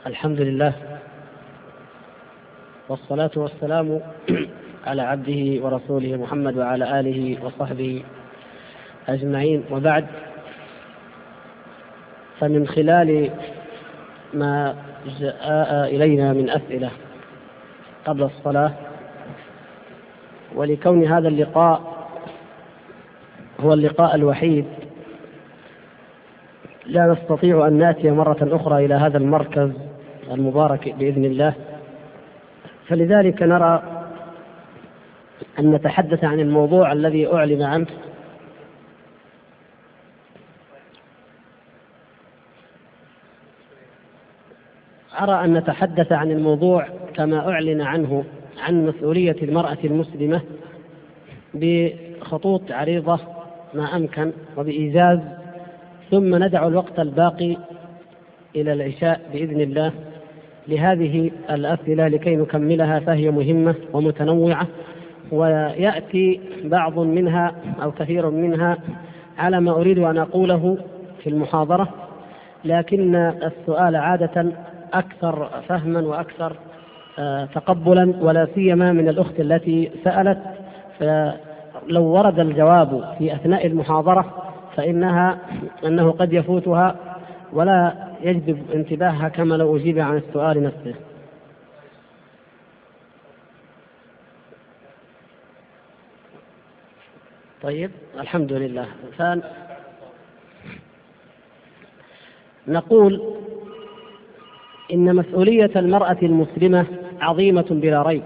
الحمد لله والصلاة والسلام على عبده ورسوله محمد وعلى آله وصحبه أجمعين، وبعد. فمن خلال ما جاء إلينا من أسئلة قبل الصلاة، ولكون هذا اللقاء هو اللقاء الوحيد لا نستطيع أن نأتي مرة أخرى إلى هذا المركز المبارك بإذن الله، فلذلك نرى أن نتحدث عن الموضوع الذي أعلن عنه. أرى أن نتحدث عن الموضوع كما أعلن عنه، عن مسؤولية المرأة المسلمة بخطوط عريضة ما أمكن وبإيجاز، ثم ندع الوقت الباقي إلى العشاء بإذن الله لهذه الأسئلة لكي نكملها، فهي مهمة ومتنوعة، ويأتي بعض منها أو كثير منها على ما أريد أن أقوله في المحاضرة، لكن السؤال عادة أكثر فهما وأكثر تقبلا، ولا سيما من الأخت التي سألت، فلو ورد الجواب في أثناء المحاضرة فإنه قد يفوتها ولا يجذب انتباهها كما لو أجيب عن السؤال نفسه. طيب، الحمد لله. نقول إن مسؤولية المرأة المسلمة عظيمة بلا ريب،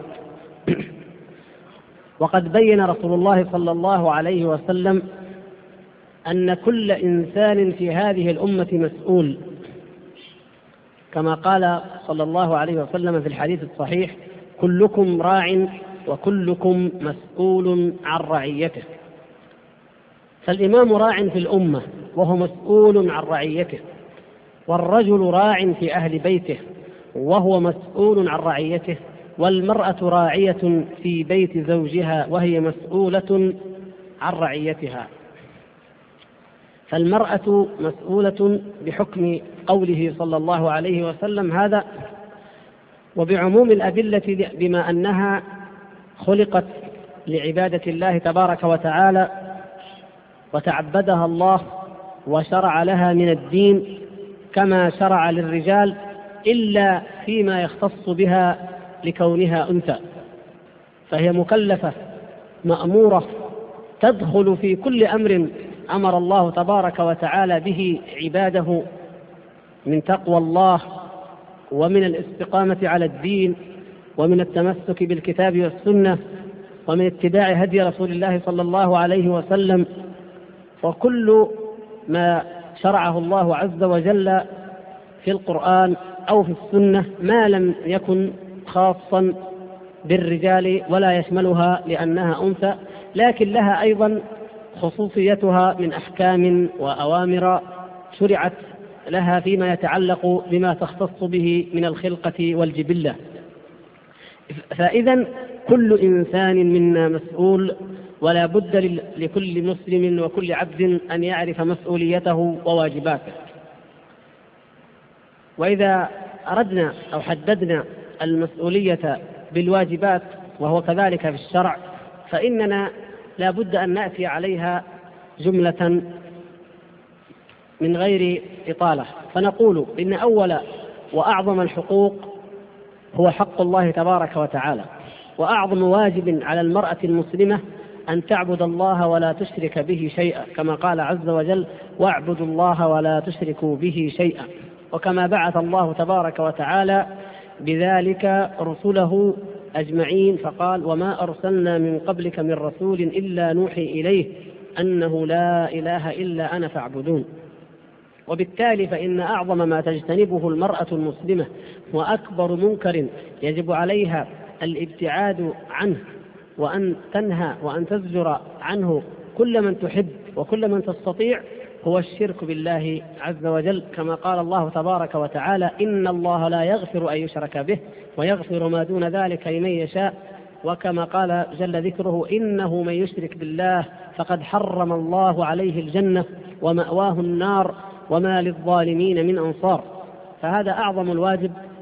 وقد بين رسول الله صلى الله عليه وسلم أن كل إنسان في هذه الأمة مسؤول، كما قال صلى الله عليه وسلم في الحديث الصحيح: كلكم راع وكلكم مسؤول عن رعيته. فالإمام راع في الأمة وهو مسؤول عن رعيته، والرجل راع في أهل بيته وهو مسؤول عن رعيته، والمرأة راعية في بيت زوجها وهي مسؤولة عن رعيتها. فالمرأة مسؤولة بحكم قوله صلى الله عليه وسلم هذا، وبعموم الأدلة بما أنها خلقت لعبادة الله تبارك وتعالى وتعبدها الله وشرع لها من الدين كما شرع للرجال، إلا فيما يختص بها لكونها أنثى، فهي مكلفة مأمورة تدخل في كل أمر أمر الله تبارك وتعالى به عباده من تقوى الله ومن الاستقامة على الدين ومن التمسك بالكتاب والسنة ومن اتباع هدي رسول الله صلى الله عليه وسلم. وكل ما شرعه الله عز وجل في القرآن أو في السنة ما لم يكن خاصا بالرجال ولا يشملها لأنها أنثى، لكن لها أيضا خصوصيتها من أحكام وأوامر شرعت لها فيما يتعلق بما تختص به من الخلقة والجبلة. فإذا كل إنسان منا مسؤول، ولا بد لكل مسلم وكل عبد أن يعرف مسؤوليته وواجباته. وإذا أردنا أو حددنا المسؤولية بالواجبات وهو كذلك في الشرع، فإننا لا بد أن نأتي عليها جملة من غير إطالة، فنقول إن أول وأعظم الحقوق هو حق الله تبارك وتعالى، وأعظم واجب على المرأة المسلمة أن تعبد الله ولا تشرك به شيئا، كما قال عز وجل: واعبدوا الله ولا تشركوا به شيئا. وكما بعث الله تبارك وتعالى بذلك رسله أجمعين فقال: وما أرسلنا من قبلك من رسول إلا نوحي إليه أنه لا إله إلا أنا فاعبدون. وبالتالي فإن أعظم ما تجتنبه المرأة المسلمة وأكبر منكر يجب عليها الابتعاد عنه، وأن تنهى وأن تزجر عنه كل من تحب وكل من تستطيع، هو الشرك بالله عز وجل، كما قال الله تبارك وتعالى: إن الله لا يغفر أن يشرك به ويغفر ما دون ذلك لمن يشاء. وكما قال جل ذكره: إنه من يشرك بالله فقد حرم الله عليه الجنة ومأواه النار وما للظالمين من أنصار. فهذا أعظم الواجب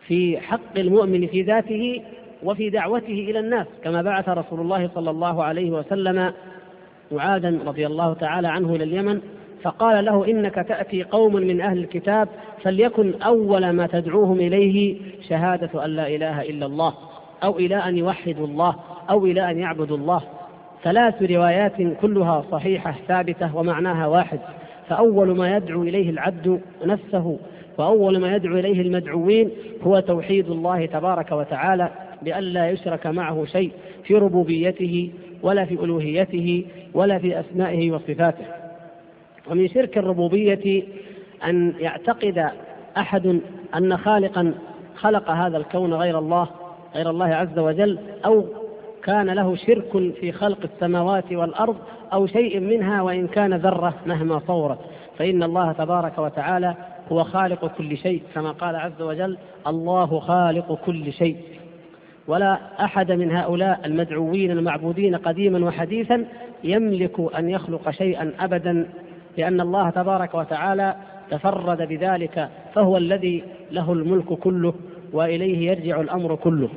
في حق المؤمن في ذاته وفي دعوته إلى الناس، كما بعث رسول الله صلى الله عليه وسلم معاذا رضي الله تعالى عنه إلى اليمن فقال له: إنك تأتي قوم من أهل الكتاب فليكن أول ما تدعوهم إليه شهادة أن لا إله إلا الله، أو إلى أن يوحدوا الله، أو إلى أن يعبدوا الله. 3 روايات كلها صحيحة ثابتة ومعناها واحد. فأول ما يدعو إليه العبد نفسه وأول ما يدعو إليه المدعوين هو توحيد الله تبارك وتعالى بأن لا يشرك معه شيء في ربوبيته ولا في ألوهيته ولا في أسمائه وصفاته. ومن شرك الربوبية أن يعتقد أحد أن خالقا خلق هذا الكون غير الله عز وجل، أو كان له شرك في خلق السماوات والأرض أو شيء منها وإن كان ذرة مهما صورت، فإن الله تبارك وتعالى هو خالق كل شيء، كما قال عز وجل: الله خالق كل شيء. ولا أحد من هؤلاء المدعوين المعبودين قديما وحديثا يملك أن يخلق شيئا أبدا، لأن الله تبارك وتعالى تفرد بذلك، فهو الذي له الملك كله وإليه يرجع الأمر كله.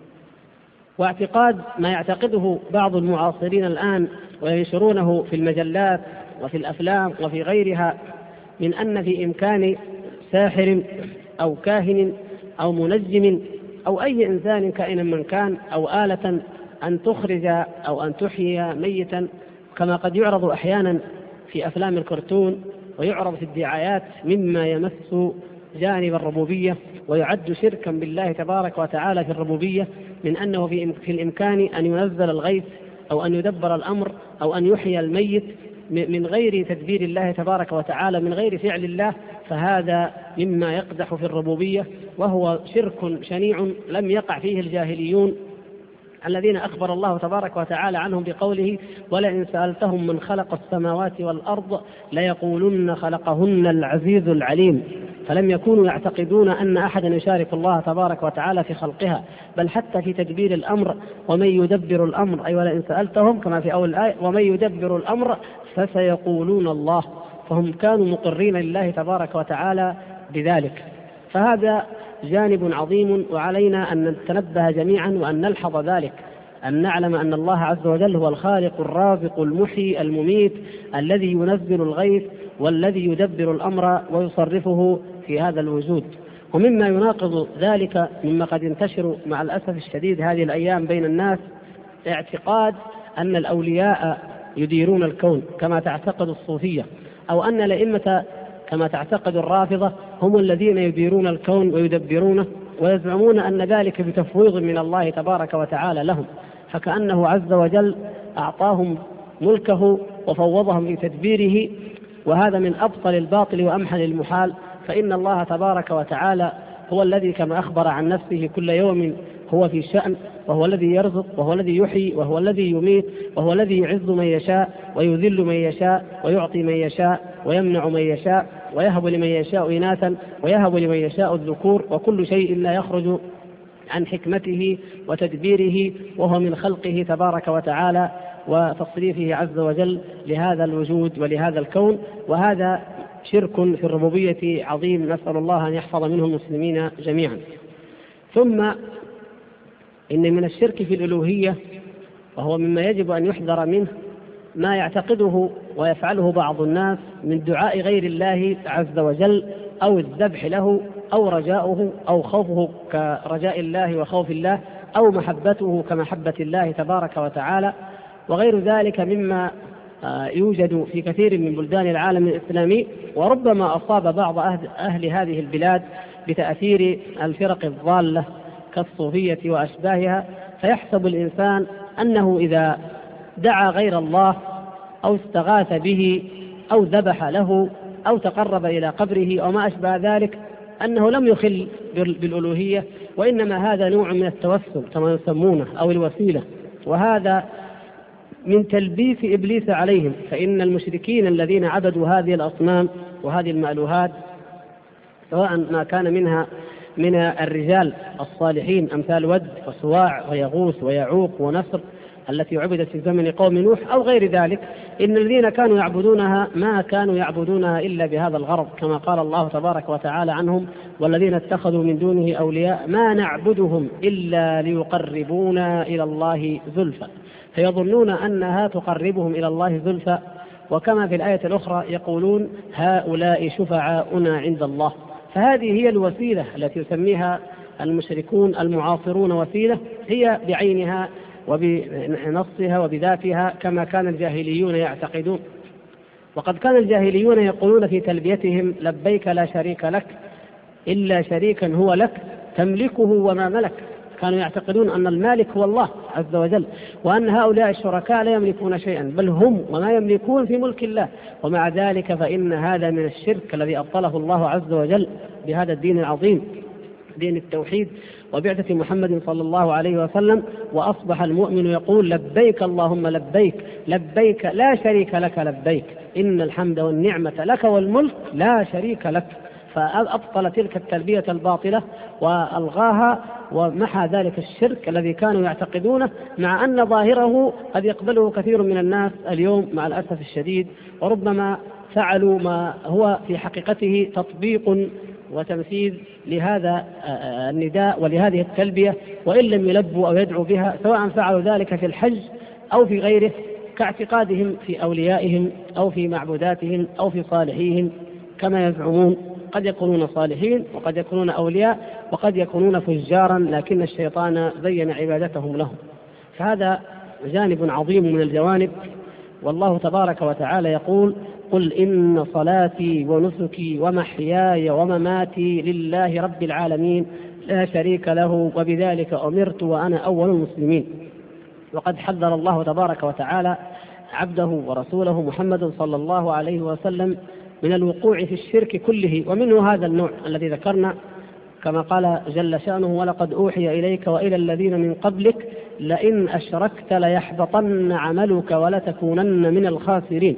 واعتقاد ما يعتقده بعض المعاصرين الآن وينشرونه في المجلات وفي الأفلام وفي غيرها من أن في إمكان ساحر أو كاهن أو منجم أو أي إنسان كائنا من كان أو آلة أن تخرج أو أن تحيي ميتا، كما قد يعرض أحيانا في أفلام الكرتون ويعرض في الدعايات، مما يمس جانب الربوبية ويعد شركا بالله تبارك وتعالى في الربوبية، من أنه في الإمكان أن ينزل الغيث أو أن يدبر الأمر أو أن يحيي الميت من غير تدبير الله تبارك وتعالى، من غير فعل الله. فهذا مما يقدح في الربوبية، وهو شرك شنيع لم يقع فيه الجاهليون الذين أخبر الله تبارك وتعالى عنهم بقوله: ولئن سألتهم من خلق السماوات والأرض ليقولن خلقهن العزيز العليم. فلم يكونوا يعتقدون أن أحدا يشارك الله تبارك وتعالى في خلقها، بل حتى في تدبير الأمر. ومن يدبر الأمر، أي ولئن سألتهم كما في أول الآية: ومن يدبر الأمر فسيقولون الله. فهم كانوا مقرين لله تبارك وتعالى بذلك. فهذا جانب عظيم، وعلينا أن نتنبه جميعا وأن نلحظ ذلك، أن نعلم أن الله عز وجل هو الخالق الرازق المحيي المميت الذي ينزل الغيث والذي يدبر الأمر ويصرفه في هذا الوجود. ومما يناقض ذلك مما قد ينتشر مع الأسف الشديد هذه الأيام بين الناس اعتقاد أن الأولياء يديرون الكون كما تعتقد الصوفية، أو أن الأئمة كما تعتقد الرافضة هم الذين يديرون الكون ويدبرونه، ويزعمون أن ذلك بتفويض من الله تبارك وتعالى لهم، فكأنه عز وجل أعطاهم ملكه وفوضهم في تدبيره. وهذا من أبطل الباطل وأمحل المحال، فإن الله تبارك وتعالى هو الذي كما أخبر عن نفسه كل يوم هو في شأن، وهو الذي يرزق وهو الذي يحيي وهو الذي يميت، وهو الذي يعز من يشاء ويذل من يشاء ويعطي من يشاء ويمنع من يشاء ويهب لمن يشاء إناثا ويهب لمن يشاء الذكور، وكل شيء لا يخرج عن حكمته وتدبيره، وهو من خلقه تبارك وتعالى وتصريفه عز وجل لهذا الوجود ولهذا الكون. وهذا شرك في الربوبية عظيم، نسأل الله أن يحفظ منه المسلمين جميعا. ثم إن من الشرك في الألوهية، وهو مما يجب أن يحذر منه، ما يعتقده ويفعله بعض الناس من دعاء غير الله عز وجل، أو الذبح له، أو رجاؤه، أو خوفه كرجاء الله وخوف الله، أو محبته كمحبة الله تبارك وتعالى، وغير ذلك مما يوجد في كثير من بلدان العالم الإسلامي، وربما أصاب بعض أهل هذه البلاد بتأثير الفرق الضالة كالصوفية وأشباهها. فيحسب الإنسان أنه إذا دعا غير الله أو استغاث به أو ذبح له أو تقرب إلى قبره أو ما أشبه ذلك أنه لم يخل بالألوهية، وإنما هذا نوع من التوسل كما يسمونه أو الوسيلة، وهذا من تلبيس إبليس عليهم. فإن المشركين الذين عبدوا هذه الأصنام وهذه المألوهات، سواء ما كان منها من الرجال الصالحين أمثال ود وسواع ويغوث ويعوق ونسر، التي عبدت في زمن قوم نوح أو غير ذلك، إن الذين كانوا يعبدونها ما كانوا يعبدونها إلا بهذا الغرض، كما قال الله تبارك وتعالى عنهم: والذين اتخذوا من دونه أولياء ما نعبدهم إلا ليقربونا إلى الله زلفى، فيظنون أنها تقربهم إلى الله زلفى. وكما في الآية الأخرى يقولون: هؤلاء شفعاؤنا عند الله. فهذه هي الوسيلة التي يسميها المشركون المعاصرون وسيلة، هي بعينها وبنصها وبذاتها كما كان الجاهليون يعتقدون. وقد كان الجاهليون يقولون في تلبيتهم: لبيك لا شريك لك إلا شريكا هو لك تملكه وما ملك. كانوا يعتقدون أن المالك هو الله عز وجل، وأن هؤلاء الشركاء لا يملكون شيئا، بل هم وما يملكون في ملك الله. ومع ذلك فإن هذا من الشرك الذي أبطله الله عز وجل بهذا الدين العظيم، دين التوحيد وبعثة محمد صلى الله عليه وسلم. وأصبح المؤمن يقول: لبيك اللهم لبيك، لبيك لا شريك لك لبيك، إن الحمد والنعمة لك والملك لا شريك لك. فأبطل تلك التلبية الباطلة وألغاها ومحى ذلك الشرك الذي كانوا يعتقدونه، مع أن ظاهره قد يقبله كثير من الناس اليوم مع الأسف الشديد، وربما فعلوا ما هو في حقيقته تطبيق وتنفيذ لهذا النداء ولهذه التلبية، وإن لم يلبوا أو يدعوا بها، سواء فعلوا ذلك في الحج أو في غيره، كاعتقادهم في أوليائهم أو في معبوداتهم أو في صالحيهم كما يزعمون. قد يكونون صالحين وقد يكونون أولياء وقد يكونون فجارا، لكن الشيطان زين عبادتهم لهم. فهذا جانب عظيم من الجوانب. والله تبارك وتعالى يقول: قل إن صلاتي ونسكي ومحياي ومماتي لله رب العالمين لا شريك له وبذلك أمرت وأنا أول المسلمين. وقد حذر الله تبارك وتعالى عبده ورسوله محمد صلى الله عليه وسلم من الوقوع في الشرك كله، ومنه هذا النوع الذي ذكرنا، كما قال جل شأنه: ولقد أوحي إليك وإلى الذين من قبلك لئن أشركت ليحبطن عملك ولتكونن من الخاسرين.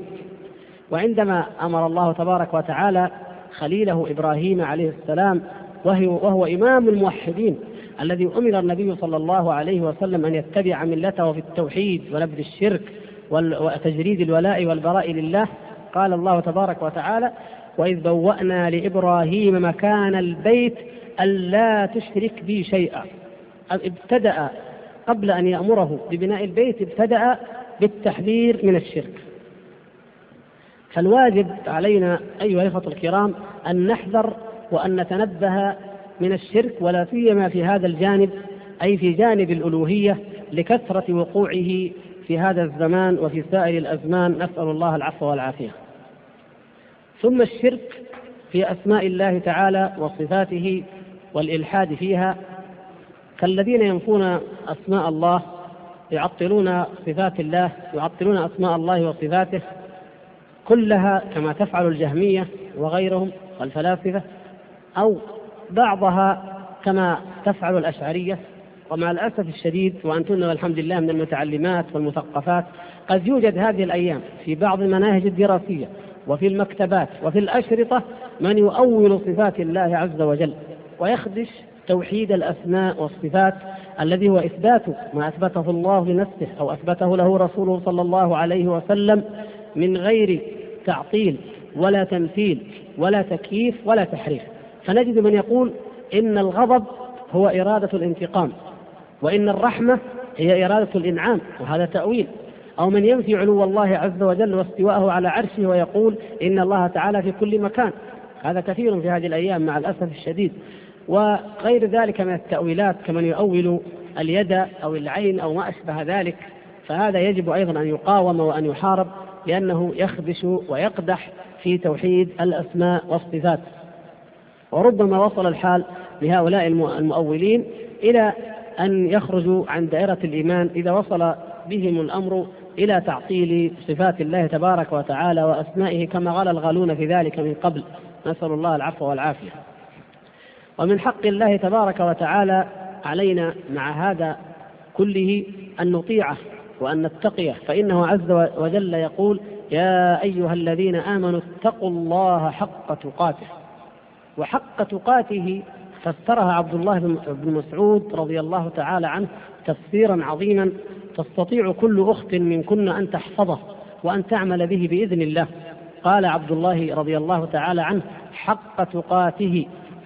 وعندما أمر الله تبارك وتعالى خليله إبراهيم عليه السلام، وهو إمام الموحدين الذي أمر النبي صلى الله عليه وسلم أن يتبع ملته في التوحيد ونبذ الشرك وتجريد الولاء والبراء لله، قال الله تبارك وتعالى: وإذ بوأنا لإبراهيم مكان البيت ألا تشرك بي شيئا. ابتدأ قبل أن يأمره ببناء البيت ابتدأ بالتحذير من الشرك. فالواجب علينا أيها الإخوة الكرام أن نحذر وأن نتنبه من الشرك، ولا سيما في هذا الجانب، أي في جانب الألوهية، لكثرة وقوعه في هذا الزمان وفي سائر الأزمان، نسأل الله العفو والعافية. ثم الشرك في أسماء الله تعالى وصفاته والإلحاد فيها، كالذين ينفون أسماء الله، يعطلون صفات الله، يعطلون أسماء الله وصفاته كلها كما تفعل الجهمية وغيرهم والفلاسفة، أو بعضها كما تفعل الأشعرية. ومع الأسف الشديد، وأنتن والحمد لله من المتعلمات والمثقفات، قد يوجد هذه الأيام في بعض المناهج الدراسية وفي المكتبات وفي الأشرطة من يؤول صفات الله عز وجل ويخدش توحيد الأسماء والصفات، الذي هو إثبات ما أثبته الله لنفسه أو أثبته له رسوله صلى الله عليه وسلم، من غير تعطيل ولا تمثيل ولا تكييف ولا تحريف. فنجد من يقول إن الغضب هو إرادة الانتقام، وإن الرحمة هي إرادة الإنعام، وهذا تأويل. أو من ينفي علو الله عز وجل واستواءه على عرشه ويقول إن الله تعالى في كل مكان. هذا كثير في هذه الأيام مع الأسف الشديد. وغير ذلك من التأويلات كمن يؤول اليد أو العين أو ما أشبه ذلك. فهذا يجب أيضا أن يقاوم وأن يحارب، لأنه يخدش ويقدح في توحيد الأسماء والصفات. وربما وصل الحال لهؤلاء المؤولين إلى أن يخرجوا عن دائرة الإيمان إذا وصل بهم الأمر إلى تعطيل صفات الله تبارك وتعالى وأسمائه، كما قال الغالون في ذلك من قبل، نسأل الله العفو والعافية. ومن حق الله تبارك وتعالى علينا مع هذا كله أن نطيعه وأن نتقيه، فإنه عز وجل يقول: يا أيها الذين آمنوا اتقوا الله حق تقاته. وحق تقاته فسرها عبد الله بن مسعود رضي الله تعالى عنه تفسيرا عظيما، تستطيع كل أخت منكن أن تحفظه وأن تعمل به بإذن الله. قال عبد الله رضي الله تعالى عنه: حق تقاته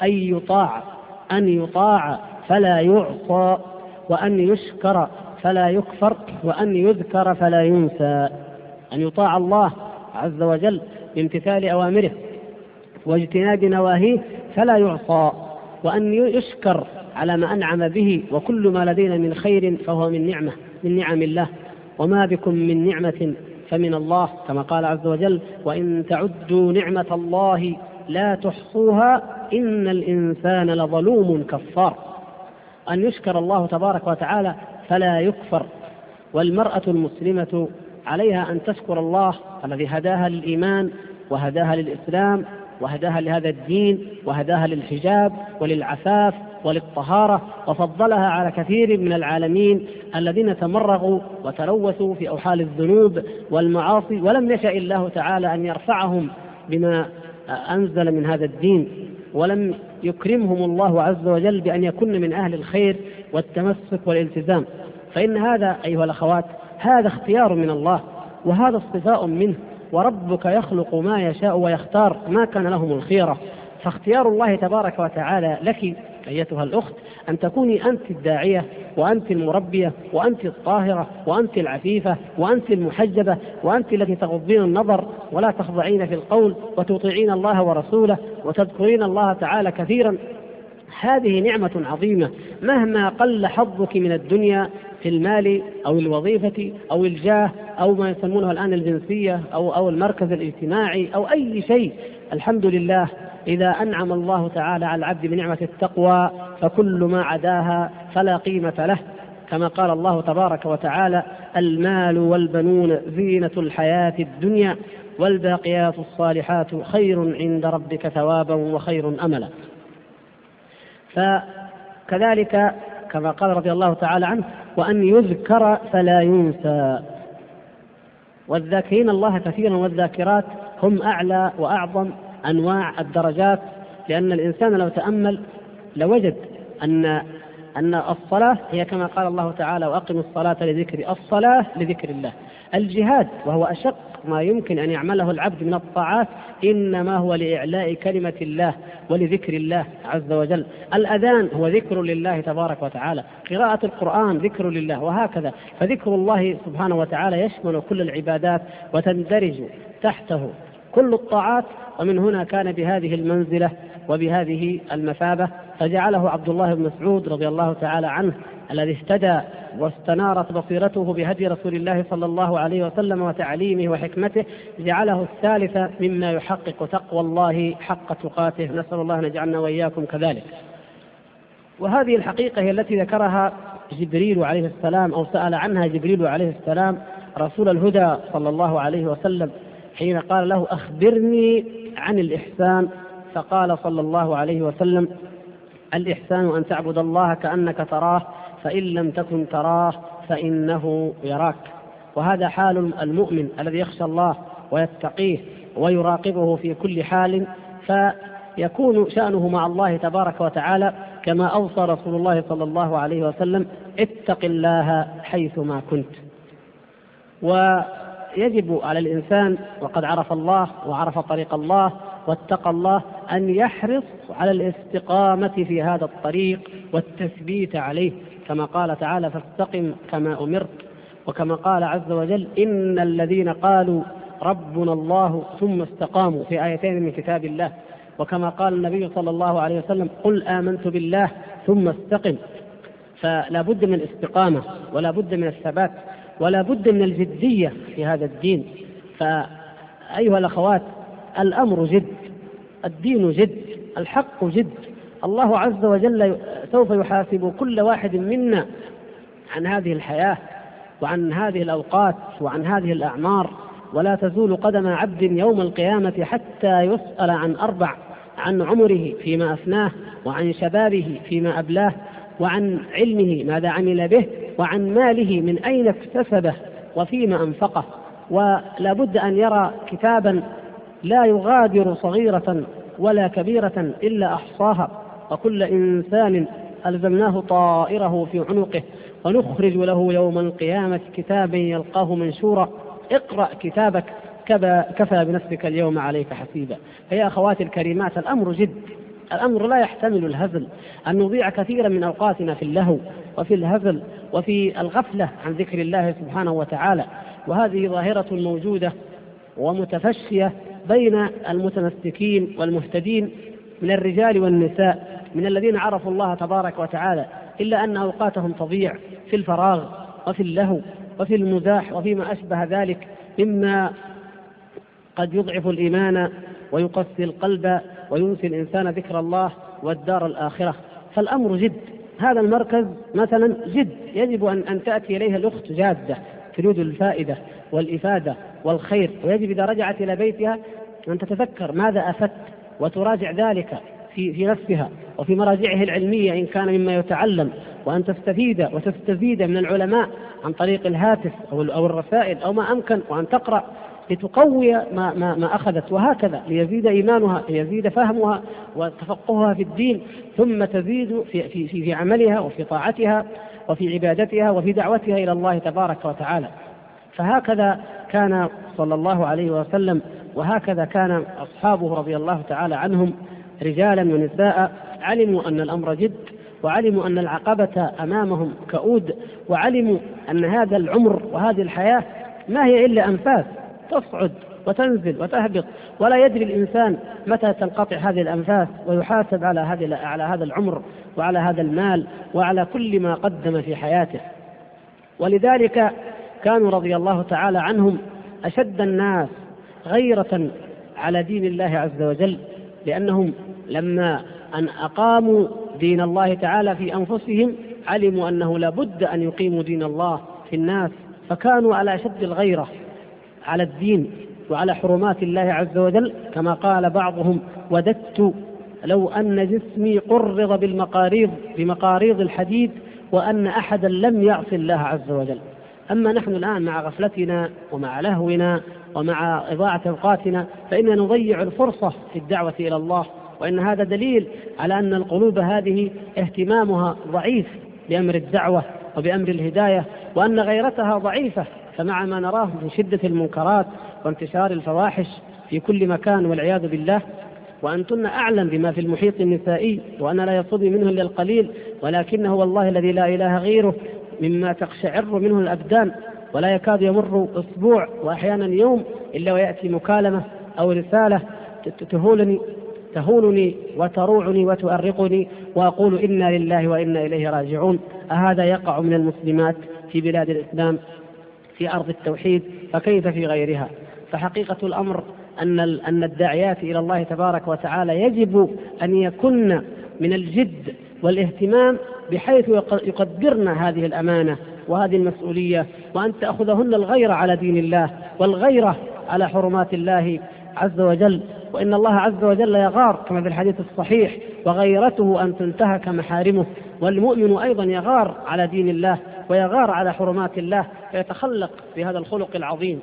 أن يطاع فلا يعصى، وأن يشكر فلا يكفر، وأن يذكر فلا ينسى. أن يطاع الله عز وجل بامتثال أوامره واجتناب نواهيه فلا يعصى، وأن يشكر على ما أنعم به، وكل ما لدينا من خير فهو من نعم الله، وما بكم من نعمة فمن الله، كما قال عز وجل: وإن تعدوا نعمة الله لا تحصوها إن الإنسان لظلوم كفار. أن يشكر الله تبارك وتعالى فلا يكفر. والمرأة المسلمة عليها أن تشكر الله الذي هداها للإيمان وهداها للإسلام وهداها لهذا الدين وهداها للحجاب وللعفاف وللطهارة، وفضلها على كثير من العالمين الذين تمرغوا وتلوثوا في أوحال الذنوب والمعاصي، ولم يشاء الله تعالى أن يرفعهم بما أنزل من هذا الدين، ولم يكرمهم الله عز وجل بأن يكون من أهل الخير والتمسك والالتزام. فإن هذا أيها الأخوات هذا اختيار من الله، وهذا اصطفاء منه، وربك يخلق ما يشاء ويختار، ما كان لهم الخيرة. فاختيار الله تبارك وتعالى لك أيتها الأخت أن تكوني أنت الداعية، وأنت المربية، وأنت الطاهرة، وأنت العفيفة، وأنت المحجبة، وأنت التي تغضين النظر ولا تخضعين في القول، وتطيعين الله ورسوله، وتذكرين الله تعالى كثيرا. هذه نعمة عظيمة، مهما قل حظك من الدنيا في المال أو الوظيفة أو الجاه أو ما يسمونه الآن الجنسية أو المركز الاجتماعي أو أي شيء، الحمد لله إذا أنعم الله تعالى على العبد بنعمة التقوى فكل ما عداها فلا قيمة له، كما قال الله تبارك وتعالى: المال والبنون زينة الحياة الدنيا والباقيات الصالحات خير عند ربك ثوابا وخير أملا. فكذلك كما قال رضي الله تعالى عنه: وأن يذكر فلا ينسى. والذاكرين الله كثيرا والذاكرات هم أعلى وأعظم أنواع الدرجات، لأن الإنسان لو تأمل لوجد أن الصلاة هي كما قال الله تعالى: وأقم الصلاة لذكري. الصلاة لذكر الله. الجهاد وهو أشق ما يمكن أن يعمله العبد من الطاعات إنما هو لإعلاء كلمة الله ولذكر الله عز وجل. الأذان هو ذكر لله تبارك وتعالى، قراءة القرآن ذكر لله، وهكذا. فذكر الله سبحانه وتعالى يشمل كل العبادات وتندرج تحته كل الطاعات، ومن هنا كان بهذه المنزلة وبهذه المثابة. فجعله عبد الله بن مسعود رضي الله تعالى عنه الذي اهتدى واستنارت بصيرته بهدي رسول الله صلى الله عليه وسلم وتعليمه وحكمته، جعله الثالث مما يحقق تقوى الله حق تقاته. نسأل الله أن يجعلنا وإياكم كذلك. وهذه الحقيقة هي التي ذكرها جبريل عليه السلام، أو سأل عنها جبريل عليه السلام رسول الهدى صلى الله عليه وسلم حين قال له: أخبرني عن الإحسان. فقال صلى الله عليه وسلم: الإحسان أن تعبد الله كأنك تراه، فإن لم تكن تراه فإنه يراك. وهذا حال المؤمن الذي يخشى الله ويتقيه ويراقبه في كل حال، فيكون شأنه مع الله تبارك وتعالى كما أوصى رسول الله صلى الله عليه وسلم: اتق الله حيثما كنت. ويجب على الإنسان وقد عرف الله وعرف طريق الله واتقى الله أن يحرص على الاستقامة في هذا الطريق والتثبيت عليه، كما قال تعالى: فاستقم كما أمرت. وكما قال عز وجل: إن الذين قالوا ربنا الله ثم استقاموا، في آيتين من كتاب الله. وكما قال النبي صلى الله عليه وسلم: قل آمنت بالله ثم استقم. فلا بد من الاستقامة، ولا بد من الثبات، ولا بد من الجدية في هذا الدين. فأيها الأخوات الأمر جد، الدين جد، الحق جد. الله عز وجل سوف يحاسب كل واحد منا عن هذه الحياة وعن هذه الأوقات وعن هذه الأعمار، ولا تزول قدم عبد يوم القيامة حتى يسأل عن 4: عن عمره فيما أفناه، وعن شبابه فيما أبلاه، وعن علمه ماذا عمل به، وعن ماله من أين اكتسبه وفيما أنفقه. ولا بد أن يرى كتابا لا يغادر صغيرة ولا كبيرة إلا أحصاها، وكل إنسان ألزمناه طائره في عنقه ونخرج له يوم القيامة كتابا يلقاه منشورا اقرأ كتابك كفى بنفسك اليوم عليك حسيبا. فيا أخواتي الكريمات، الأمر جد، الأمر لا يحتمل الهزل، أن نضيع كثيرا من أوقاتنا في اللهو وفي الهزل وفي الغفلة عن ذكر الله سبحانه وتعالى. وهذه ظاهرة موجودة ومتفشية بين المتمسكين والمهتدين من الرجال والنساء، من الذين عرفوا الله تبارك وتعالى، إلا أن أوقاتهم تضيع في الفراغ وفي اللهو وفي المزاح وفيما أشبه ذلك مما قد يضعف الإيمان ويقسي القلب وينسي الإنسان ذكر الله والدار الآخرة. فالأمر جد. هذا المركز مثلا جد، يجب أن تأتي إليه الأخت جادة تريد الفائدة والإفادة والخير، ويجب إذا رجعت إلى بيتها أن تتذكر ماذا أفدت وتراجع ذلك في نفسها وفي مراجعه العلمية إن كان مما يتعلم، وأن تستفيد وتستزيد من العلماء عن طريق الهاتف أو الرسائل أو ما أمكن، وأن تقرأ لتقوي ما أخذت، وهكذا ليزيد إيمانها، ليزيد فهمها وتفقهها في الدين، ثم تزيد في عملها وفي طاعتها وفي عبادتها وفي دعوتها إلى الله تبارك وتعالى. فهكذا كان صلى الله عليه وسلم، وهكذا كان أصحابه رضي الله تعالى عنهم رجالا ونساء علموا أن الأمر جد، وعلموا أن العقبة أمامهم كؤود، وعلموا أن هذا العمر وهذه الحياة ما هي إلا أنفاس تصعد وتنزل وتهبط، ولا يدري الإنسان متى تنقطع هذه الأنفاس، ويحاسب على هذا العمر وعلى هذا المال وعلى كل ما قدم في حياته. ولذلك كانوا رضي الله تعالى عنهم أشد الناس غيرة على دين الله عز وجل، لأنهم لما أن أقاموا دين الله تعالى في أنفسهم علموا أنه لابد أن يقيموا دين الله في الناس، فكانوا على أشد الغيرة على الدين وعلى حرمات الله عز وجل، كما قال بعضهم: وددت لو أن جسمي قرض بمقاريض الحديد وأن أحدا لم يعص الله عز وجل. أما نحن الآن مع غفلتنا ومع لهونا ومع إضاعة أوقاتنا فإننا نضيع الفرصة في الدعوة إلى الله، وإن هذا دليل على أن القلوب هذه اهتمامها ضعيف بأمر الدعوة وبأمر الهداية، وأن غيرتها ضعيفة. فمع ما نراه من شدة المنكرات وانتشار الفواحش في كل مكان والعياذ بالله، وأنتن أعلم بما في المحيط النسائي، وأنا لا يصدي منه إلا القليل، ولكنه والله الذي لا إله غيره مما تقشعر منه الأبدان، ولا يكاد يمر أسبوع وأحيانا يوم إلا ويأتي مكالمة أو رسالة تهونني وتروعني وتؤرقني، وأقول إنا لله وإنا إليه راجعون. أهذا يقع من المسلمات في بلاد الإسلام في أرض التوحيد، فكيف في غيرها؟ فحقيقة الأمر أن الداعيات إلى الله تبارك وتعالى يجب أن يكن من الجد والاهتمام بحيث يقدرن هذه الأمانة وهذه المسؤولية، وأن تأخذهن الغيرة على دين الله والغيرة على حرمات الله عز وجل. وإن الله عز وجل يغار كما في الحديث الصحيح: وغيرته أن تنتهك محارمه. والمؤمن أيضا يغار على دين الله ويغار على حرمات الله، فيتخلق بهذا الخلق العظيم.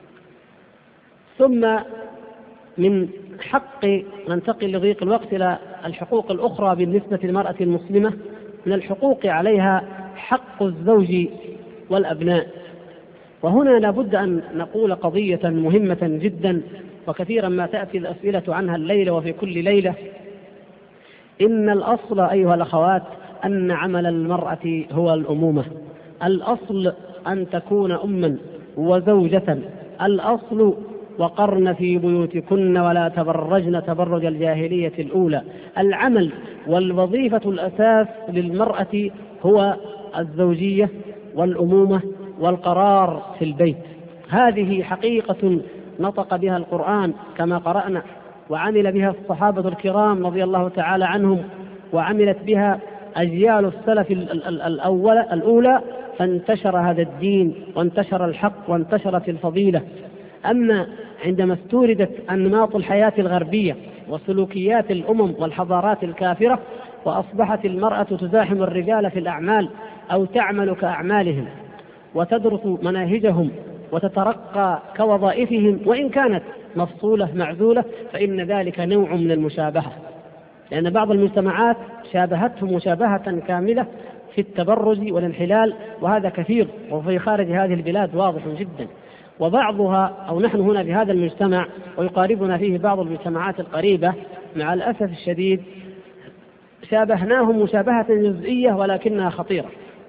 ثم من حق ننتقل لضيق الوقت إلى الحقوق الأخرى بالنسبة للمرأة المسلمة. من الحقوق عليها حق الزوج والأبناء. وهنا لابد أن نقول قضية مهمة جدا، وكثيرا ما تأتي الأسئلة عنها الليلة وفي كل ليلة. إن الأصل أيها الأخوات أن عمل المرأة هو الأمومة. الأصل أن تكون أما وزوجة. الأصل: وقرن في بيوتكن ولا تبرجن تبرج الجاهلية الأولى. العمل والوظيفة الأساس للمرأة هو الزوجية والأمومة والقرار في البيت. هذه حقيقة نطق بها القرآن كما قرأنا، وعمل بها الصحابة الكرام رضي الله تعالى عنهم، وعملت بها أجيال السلف الأولى، فانتشر هذا الدين وانتشر الحق وانتشرت الفضيلة. أما عندما استوردت أنماط الحياة الغربية وسلوكيات الأمم والحضارات الكافرة، وأصبحت المرأة تزاحم الرجال في الأعمال أو تعمل كأعمالهم وتدرس مناهجهم وتترقى كوظائفهم، وإن كانت مفصولة معزولة، فإن ذلك نوع من المشابهة، لأن بعض المجتمعات شابهتهم مشابهة كاملة في التبرج والانحلال، وهذا كثير وفي خارج هذه البلاد واضح جدا. وبعضها أو نحن هنا في هذا المجتمع ويقاربنا فيه بعض المجتمعات القريبة مع الأسف الشديد شابهناهم مشابهة جزئية ولكنها خطيرة.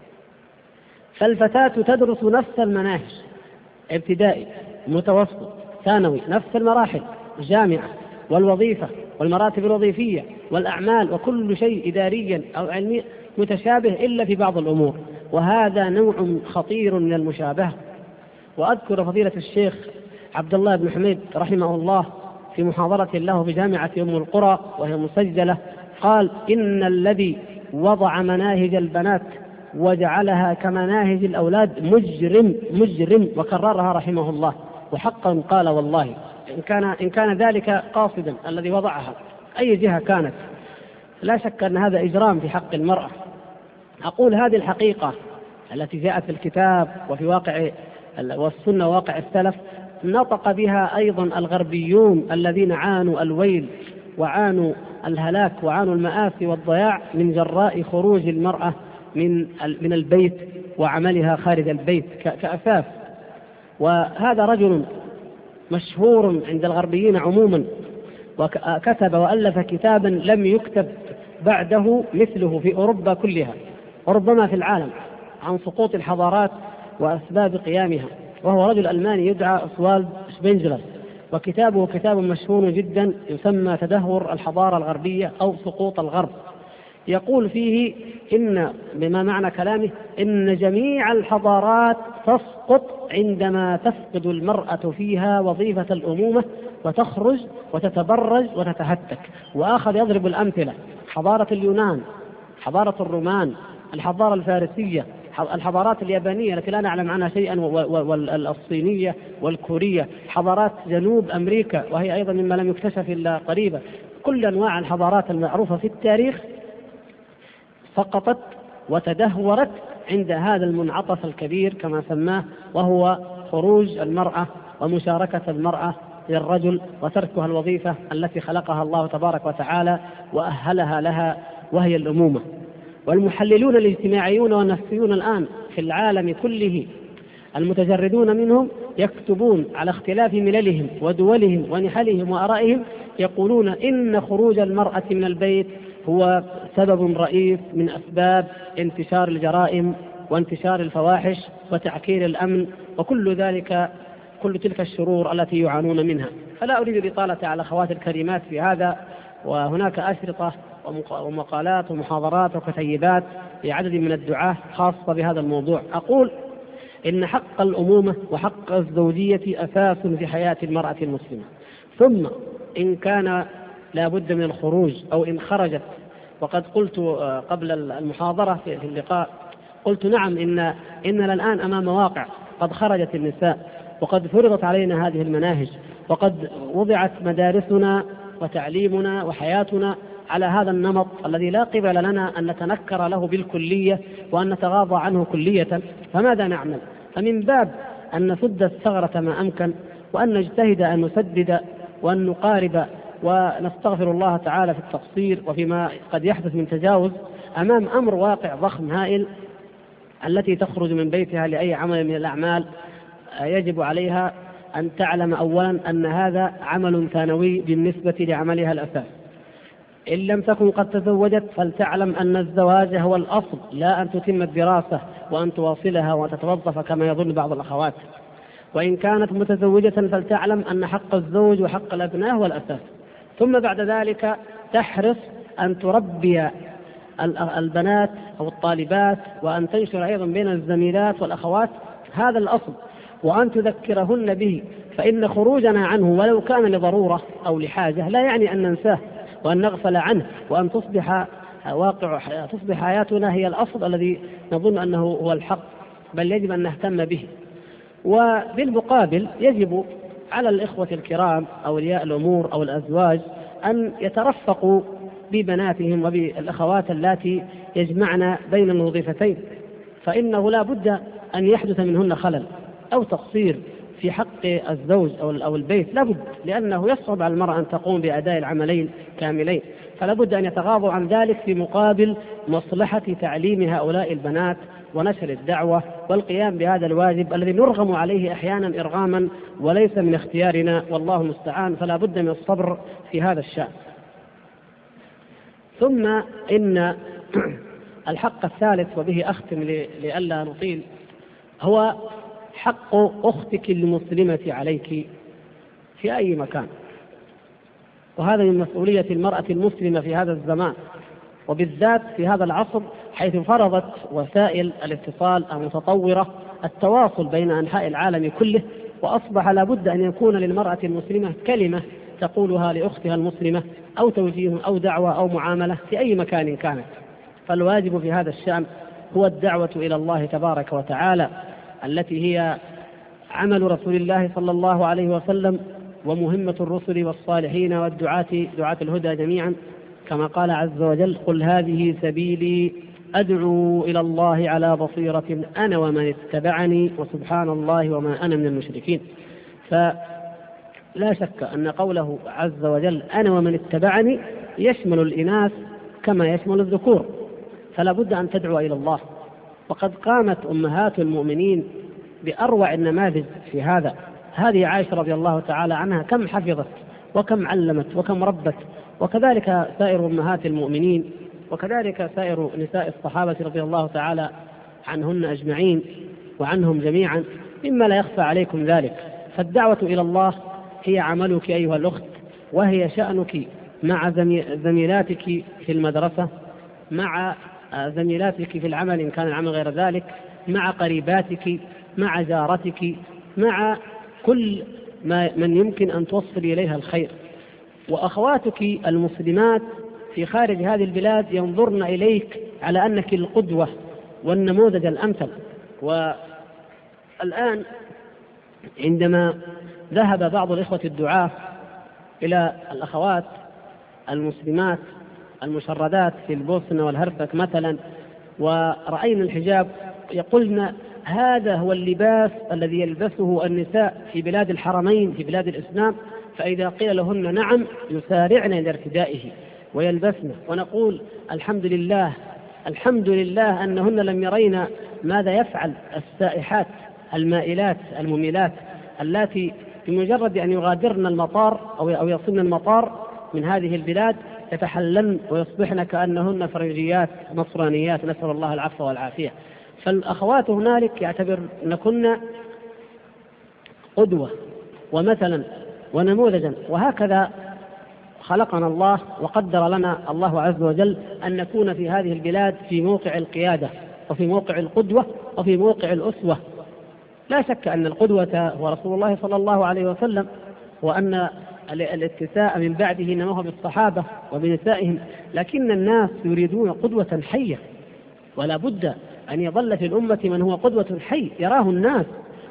فالفتاة تدرس نفس المناهج، ابتدائي، متوسط، ثانوي، نفس المراحل، جامعة، والوظيفة والمراتب الوظيفية والأعمال وكل شيء إداريا أو علمي متشابه إلا في بعض الأمور، وهذا نوع خطير من المشابهة. وأذكر فضيلة الشيخ عبد الله بن حميد رحمه الله في محاضرة له في جامعة أم القرى وهي مسجلة قال: إن الذي وضع مناهج البنات وجعلها كمناهج الأولاد مجرم، وكررها رحمه الله. وحقا قال والله إن كان ذلك قاصدا الذي وضعها أي جهة كانت، لا شك أن هذا إجرام في حق المرأة. أقول هذه الحقيقة التي جاءت في الكتاب وفي واقع والسنة وواقع السلف نطق بها أيضا الغربيون الذين عانوا الويل وعانوا الهلاك وعانوا المآسي والضياع من جراء خروج المرأة من البيت وعملها خارج البيت كأساس. وهذا رجل مشهور عند الغربيين عموما، وكتب وألف كتابا لم يكتب بعده مثله في أوروبا كلها وربما في العالم عن سقوط الحضارات وأسباب قيامها، وهو رجل ألماني يدعى أسوالد شبينجلر، وكتابه كتاب مشهور جدا يسمى تدهور الحضارة الغربية أو سقوط الغرب. يقول فيه إن بما معنى كلامه إن جميع الحضارات تسقط عندما تفقد المرأة فيها وظيفة الأمومة وتخرج وتتبرج وتتهتك. وآخذ يضرب الأمثلة: حضارة اليونان، حضارة الرومان، الحضارة الفارسية، الحضارات اليابانية التي لا نعلم عنها شيئا، والصينية والكورية، حضارات جنوب أمريكا وهي أيضا مما لم يكتشف إلا قريبا. كل أنواع الحضارات المعروفة في التاريخ سقطت وتدهورت عند هذا المنعطف الكبير كما سماه، وهو خروج المرأة ومشاركة المرأة للرجل وتركها الوظيفة التي خلقها الله تبارك وتعالى وأهلها لها وهي الأمومة. والمحللون الاجتماعيون والنفسيون الآن في العالم كله المتجردون منهم يكتبون على اختلاف مللهم ودولهم ونحلهم وآرائهم، يقولون إن خروج المرأة من البيت هو سبب رئيس من أسباب انتشار الجرائم وانتشار الفواحش وتعكير الأمن وكل ذلك، كل تلك الشرور التي يعانون منها. فلا أريد الإطالة على أخوات الكريمات في هذا، وهناك أشرطة ومقالات ومحاضرات وكتيبات لعدد من الدعاة خاصة بهذا الموضوع. أقول إن حق الأمومة وحق الزوجية أساس في حياة المرأة المسلمة، ثم إن كان لا بد من الخروج أو إن خرجت، وقد قلت قبل المحاضرة في اللقاء قلت نعم إننا الآن أمام واقع قد خرجت النساء وقد فرضت علينا هذه المناهج وقد وضعت مدارسنا وتعليمنا وحياتنا على هذا النمط الذي لا قبل لنا أن نتنكر له بالكلية وأن نتغاضى عنه كلية. فماذا نعمل؟ فمن باب أن نسد الثغرة ما أمكن، وأن نجتهد أن نسدد وأن نقارب ونستغفر الله تعالى في التقصير وفيما قد يحدث من تجاوز أمام أمر واقع ضخم هائل. التي تخرج من بيتها لأي عمل من الأعمال يجب عليها أن تعلم أولا أن هذا عمل ثانوي بالنسبة لعملها الأساس. إن لم تكن قد تزوجت فلتعلم أن الزواج هو الأصل، لا أن تتم الدراسة وأن تواصلها وتتوظف كما يظن بعض الأخوات. وإن كانت متزوجة فلتعلم أن حق الزوج وحق الأبناء هو الأساس، ثم بعد ذلك تحرص أن تربي البنات أو الطالبات وأن تنشر أيضا بين الزميلات والأخوات هذا الأصل، وأن تذكرهن به، فإن خروجنا عنه ولو كان لضرورة أو لحاجة لا يعني أن ننساه وأن نغفل عنه وأن تصبح حياتنا هي الأصل الذي نظن أنه هو الحق، بل يجب أن نهتم به. وبالمقابل يجب على الإخوة الكرام أولياء الأمور أو الأزواج أن يترفقوا ببناتهم وبالأخوات التي يجمعن بين الوظيفتين، فإنه لا بد أن يحدث منهن خلل أو تقصير في حق الزوج أو البيت لابد، لأنه يصعب على المرأة أن تقوم بأداء العملين كاملين، فلا بد أن يتغاضوا عن ذلك في مقابل مصلحة تعليم هؤلاء البنات ونشر الدعوة والقيام بهذا الواجب الذي نرغم عليه أحيانا إرغاما وليس من اختيارنا، والله المستعان. فلا بد من الصبر في هذا الشأن. ثم إن الحق الثالث، وبه أختم لئلا نطيل، هو حق أختك المسلمة عليك في أي مكان، وهذا من مسؤولية المرأة المسلمة في هذا الزمان، وبالذات في هذا العصر حيث فرضت وسائل الاتصال المتطورة التواصل بين أنحاء العالم كله، وأصبح لا بد أن يكون للمرأة المسلمة كلمة تقولها لأختها المسلمة، أو توجيه أو دعوة أو معاملة في أي مكان كانت. فالواجب في هذا الشأن هو الدعوة إلى الله تبارك وتعالى، التي هي عمل رسول الله صلى الله عليه وسلم ومهمة الرسل والصالحين دعاة الهدى جميعا، كما قال عز وجل: قل هذه سبيلي أدعو إلى الله على بصيرة أنا ومن اتبعني وسبحان الله وما أنا من المشركين. فلا شك أن قوله عز وجل أنا ومن اتبعني يشمل الإناث كما يشمل الذكور، فلا بد أن تدعو إلى الله. وقد قامت أمهات المؤمنين بأروع النماذج في هذا. هذه عائشة رضي الله تعالى عنها كم حفظت وكم علمت وكم ربت، وكذلك سائر أمهات المؤمنين، وكذلك سائر نساء الصحابة رضي الله تعالى عنهن أجمعين وعنهم جميعا، مما لا يخفى عليكم ذلك. فالدعوة إلى الله هي عملك أيها الأخت، وهي شأنك مع زميلاتك في المدرسة، مع زميلاتك في العمل إن كان العمل غير ذلك، مع قريباتك، مع جارتك، مع كل من يمكن أن توصل إليها الخير. وأخواتك المسلمات في خارج هذه البلاد ينظرن إليك على أنك القدوة والنموذج الأمثل. والآن عندما ذهب بعض الإخوة الدعاة إلى الأخوات المسلمات المشردات في البوسنة والهرسك مثلا، ورأينا الحجاب، يقولن هذا هو اللباس الذي يلبسه النساء في بلاد الحرمين في بلاد الإسلام، فإذا قيل لهن نعم يسارعن إلى ارتدائه ويلبسن، ونقول الحمد لله الحمد لله أنهن لم يرين ماذا يفعل السائحات المائلات المميلات التي بمجرد أن يغادرن المطار أو يصلن المطار من هذه البلاد يتحللن ويصبحن كأنهن فرنجيات نصرانيات، نسأل الله العفو والعافية. فالأخوات هنالك يعتبرنكن قدوة ومثلا ونموذجا، وهكذا خلقنا الله وقدر لنا الله عز وجل أن نكون في هذه البلاد في موقع القيادة وفي موقع القدوة وفي موقع الأسوة. لا شك أن القدوة هو رسول الله صلى الله عليه وسلم، وأن الاتساء من بعده إنما هو بالصحابة وبنسائهم، لكن الناس يريدون قدوة حية، ولا بد أن يظل في الأمة من هو قدوة حي يراه الناس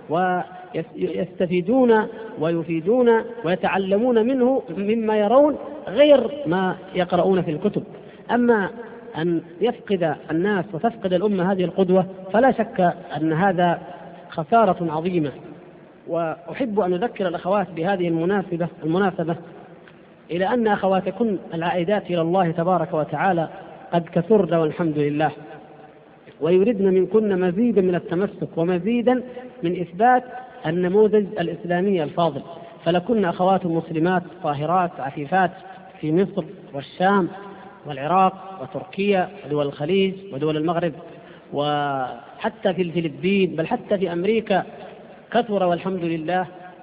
ويستفيدون ويفيدون ويتعلمون منه مما يرون غير ما يقرؤون في الكتب. أما أن يفقد الناس وتفقد الأمة هذه القدوة فلا شك أن هذا خسارة عظيمة. وأحب أن أذكر الأخوات بهذه المناسبة إلى أن أخواتكن العائدات إلى الله تبارك وتعالى قد كثرن والحمد لله، ويردن منكن مزيدا من التمسك ومزيدا من إثبات النموذج الإسلامي الفاضل. فلكن أخوات مسلمات طاهرات عفيفات في مصر والشام والعراق وتركيا ودول الخليج ودول المغرب وحتى في الفلبين، بل حتى في أمريكا كثر والحمد لله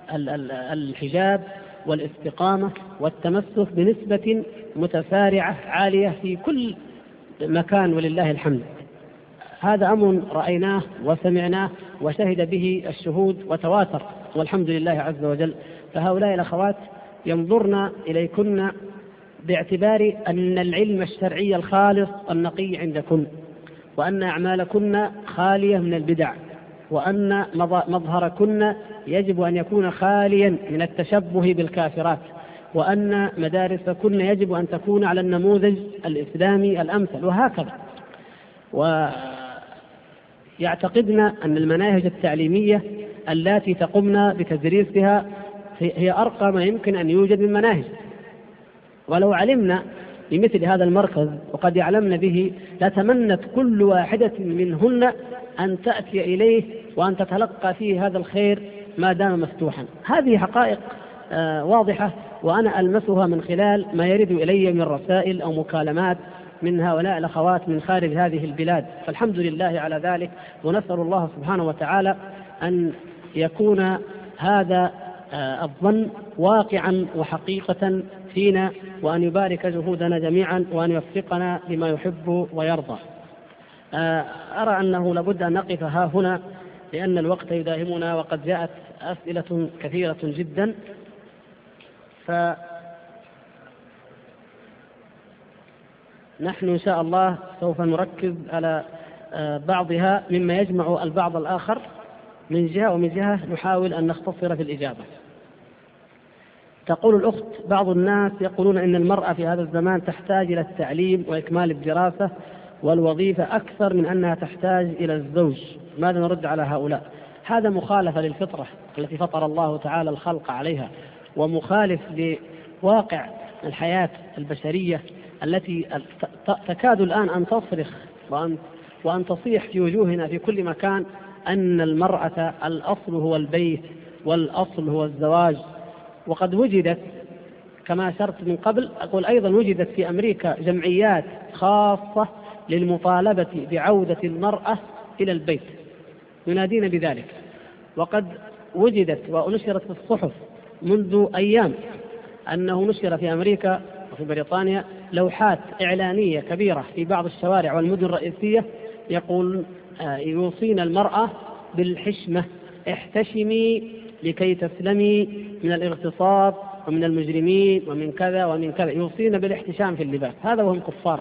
الحجاب والاستقامة والتمسك بنسبة متسارعة عالية في كل مكان ولله الحمد. هذا أمر رأيناه وسمعناه وشهد به الشهود وتواتر والحمد لله عز وجل. فهؤلاء الأخوات ينظرن إليكن باعتبار أن العلم الشرعي الخالص النقي عندكن، وأن أعمالكن خالية من البدع، وأن مظهركن يجب أن يكون خاليا من التشبه بالكافرات، وأن مدارسكن يجب أن تكون على النموذج الإسلامي الأمثل، وهكذا. ويعتقدن أن المناهج التعليمية اللاتي تقمن بتدريسها هي أرقى ما يمكن أن يوجد من مناهج. ولو علمنا بمثل هذا المركز وقد يعلمن به لتمنت كل واحدة منهن أن تأتي إليه وأن تتلقى فيه هذا الخير ما دام مفتوحا. هذه حقائق واضحة، وأنا ألمسها من خلال ما يرد إلي من رسائل أو مكالمات من هؤلاء الأخوات من خارج هذه البلاد، فالحمد لله على ذلك، ونسأل الله سبحانه وتعالى أن يكون هذا الظن واقعا وحقيقة فينا، وأن يبارك جهودنا جميعا، وأن يوفقنا لما يحب ويرضى. أرى أنه لابد أن نقف ها هنا لأن الوقت يداهمنا، وقد جاءت أسئلة كثيرة جدا، فنحن إن شاء الله سوف نركز على بعضها مما يجمع البعض الآخر من جهة، ومن جهة نحاول أن نختصر في الإجابة. تقول الأخت: بعض الناس يقولون إن المرأة في هذا الزمان تحتاج إلى التعليم وإكمال الدراسة والوظيفة أكثر من أنها تحتاج إلى الزوج، ماذا نرد على هؤلاء؟ هذا مخالفة للفطرة التي فطر الله تعالى الخلق عليها، ومخالف لواقع الحياة البشرية التي تكاد الآن أن تصرخ وأن تصيح في وجوهنا في كل مكان أن المرأة الأصل هو البيت والأصل هو الزواج. وقد وجدت كما أشرت من قبل، أقول أيضا وجدت في أمريكا جمعيات خاصة للمطالبة بعودة المرأة إلى البيت، ينادين بذلك. وقد وجدت ونشرت في الصحف منذ أيام أنه نشر في أمريكا وفي بريطانيا لوحات إعلانية كبيرة في بعض الشوارع والمدن الرئيسية يقول يوصين المرأة بالحشمة، احتشمي لكي تسلمي من الاغتصاب ومن المجرمين ومن كذا ومن كذا، يوصين بالاحتشام في اللباس، هذا وهم كفار.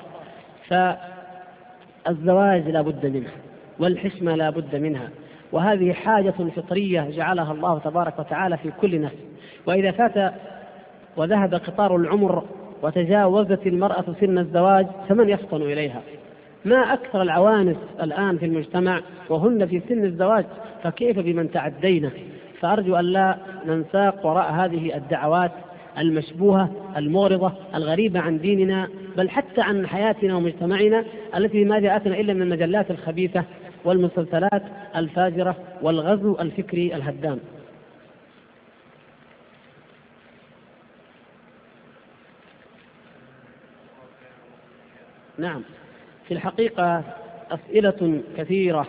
فالزواج لا بد منه، والحشمة لا بد منها، وهذه حاجة فطرية جعلها الله تبارك وتعالى في كل نفس. وإذا فات وذهب قطار العمر وتجاوزت المرأة سن الزواج فمن يفطن إليها؟ ما أكثر العوانس الآن في المجتمع وهن في سن الزواج، فكيف بمن تعدينا؟ فأرجو أن لا ننساق وراء هذه الدعوات المشبوهة المغرضة الغريبة عن ديننا، بل حتى عن حياتنا ومجتمعنا، التي ما جاءتنا إلا من المجلات الخبيثة والمسلسلات الفاجرة والغزو الفكري الهدام. نعم، في الحقيقة أسئلة كثيرة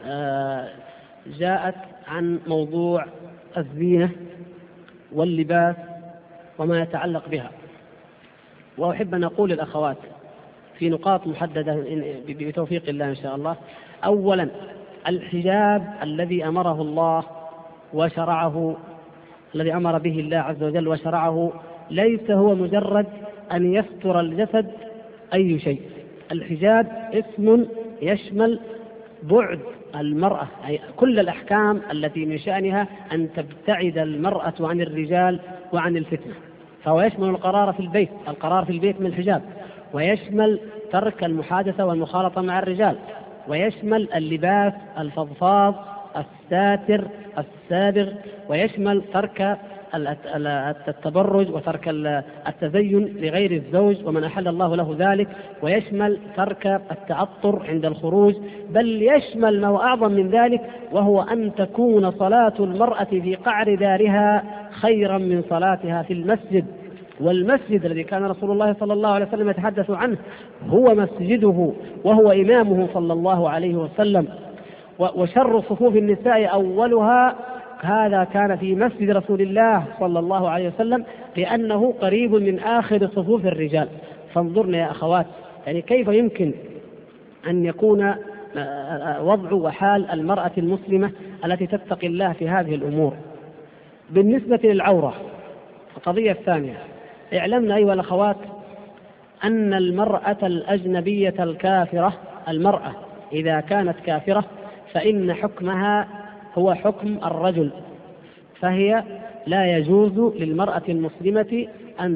جاءت عن موضوع الزينة واللباس وما يتعلق بها، وأحب أن أقول للأخوات في نقاط محددة بتوفيق الله إن شاء الله. أولا، الحجاب الذي أمره الله وشرعه، الذي أمر به الله عز وجل وشرعه، ليس هو مجرد أن يستر الجسد أي شيء. الحجاب اسم يشمل بعد المرأة، أي كل الأحكام التي من شأنها أن تبتعد المرأة عن الرجال وعن الفتنة، فهو يشمل القرار في البيت من الحجاب، ويشمل ترك المحادثة والمخالطة مع الرجال، ويشمل اللباس الفضفاض الساتر السابغ، ويشمل ترك التبرج وترك التزين لغير الزوج ومن أحل الله له ذلك، ويشمل ترك التعطر عند الخروج، بل يشمل ما هو أعظم من ذلك، وهو أن تكون صلاة المرأة في قعر دارها خيرا من صلاتها في المسجد. والمسجد الذي كان رسول الله صلى الله عليه وسلم يتحدث عنه هو مسجده وهو إمامه صلى الله عليه وسلم. وشر صفوف النساء أولها، هذا كان في مسجد رسول الله صلى الله عليه وسلم، لأنه قريب من آخر صفوف الرجال. فانظرنا يا أخوات، يعني كيف يمكن أن يكون وضع وحال المرأة المسلمة التي تتقي الله في هذه الأمور. بالنسبة للعورة، القضية الثانية، اعلمنا أيها الأخوات أن المرأة الأجنبية الكافرة، المرأة إذا كانت كافرة فإن حكمها هو حكم الرجل، فهي لا يجوز للمرأة المسلمة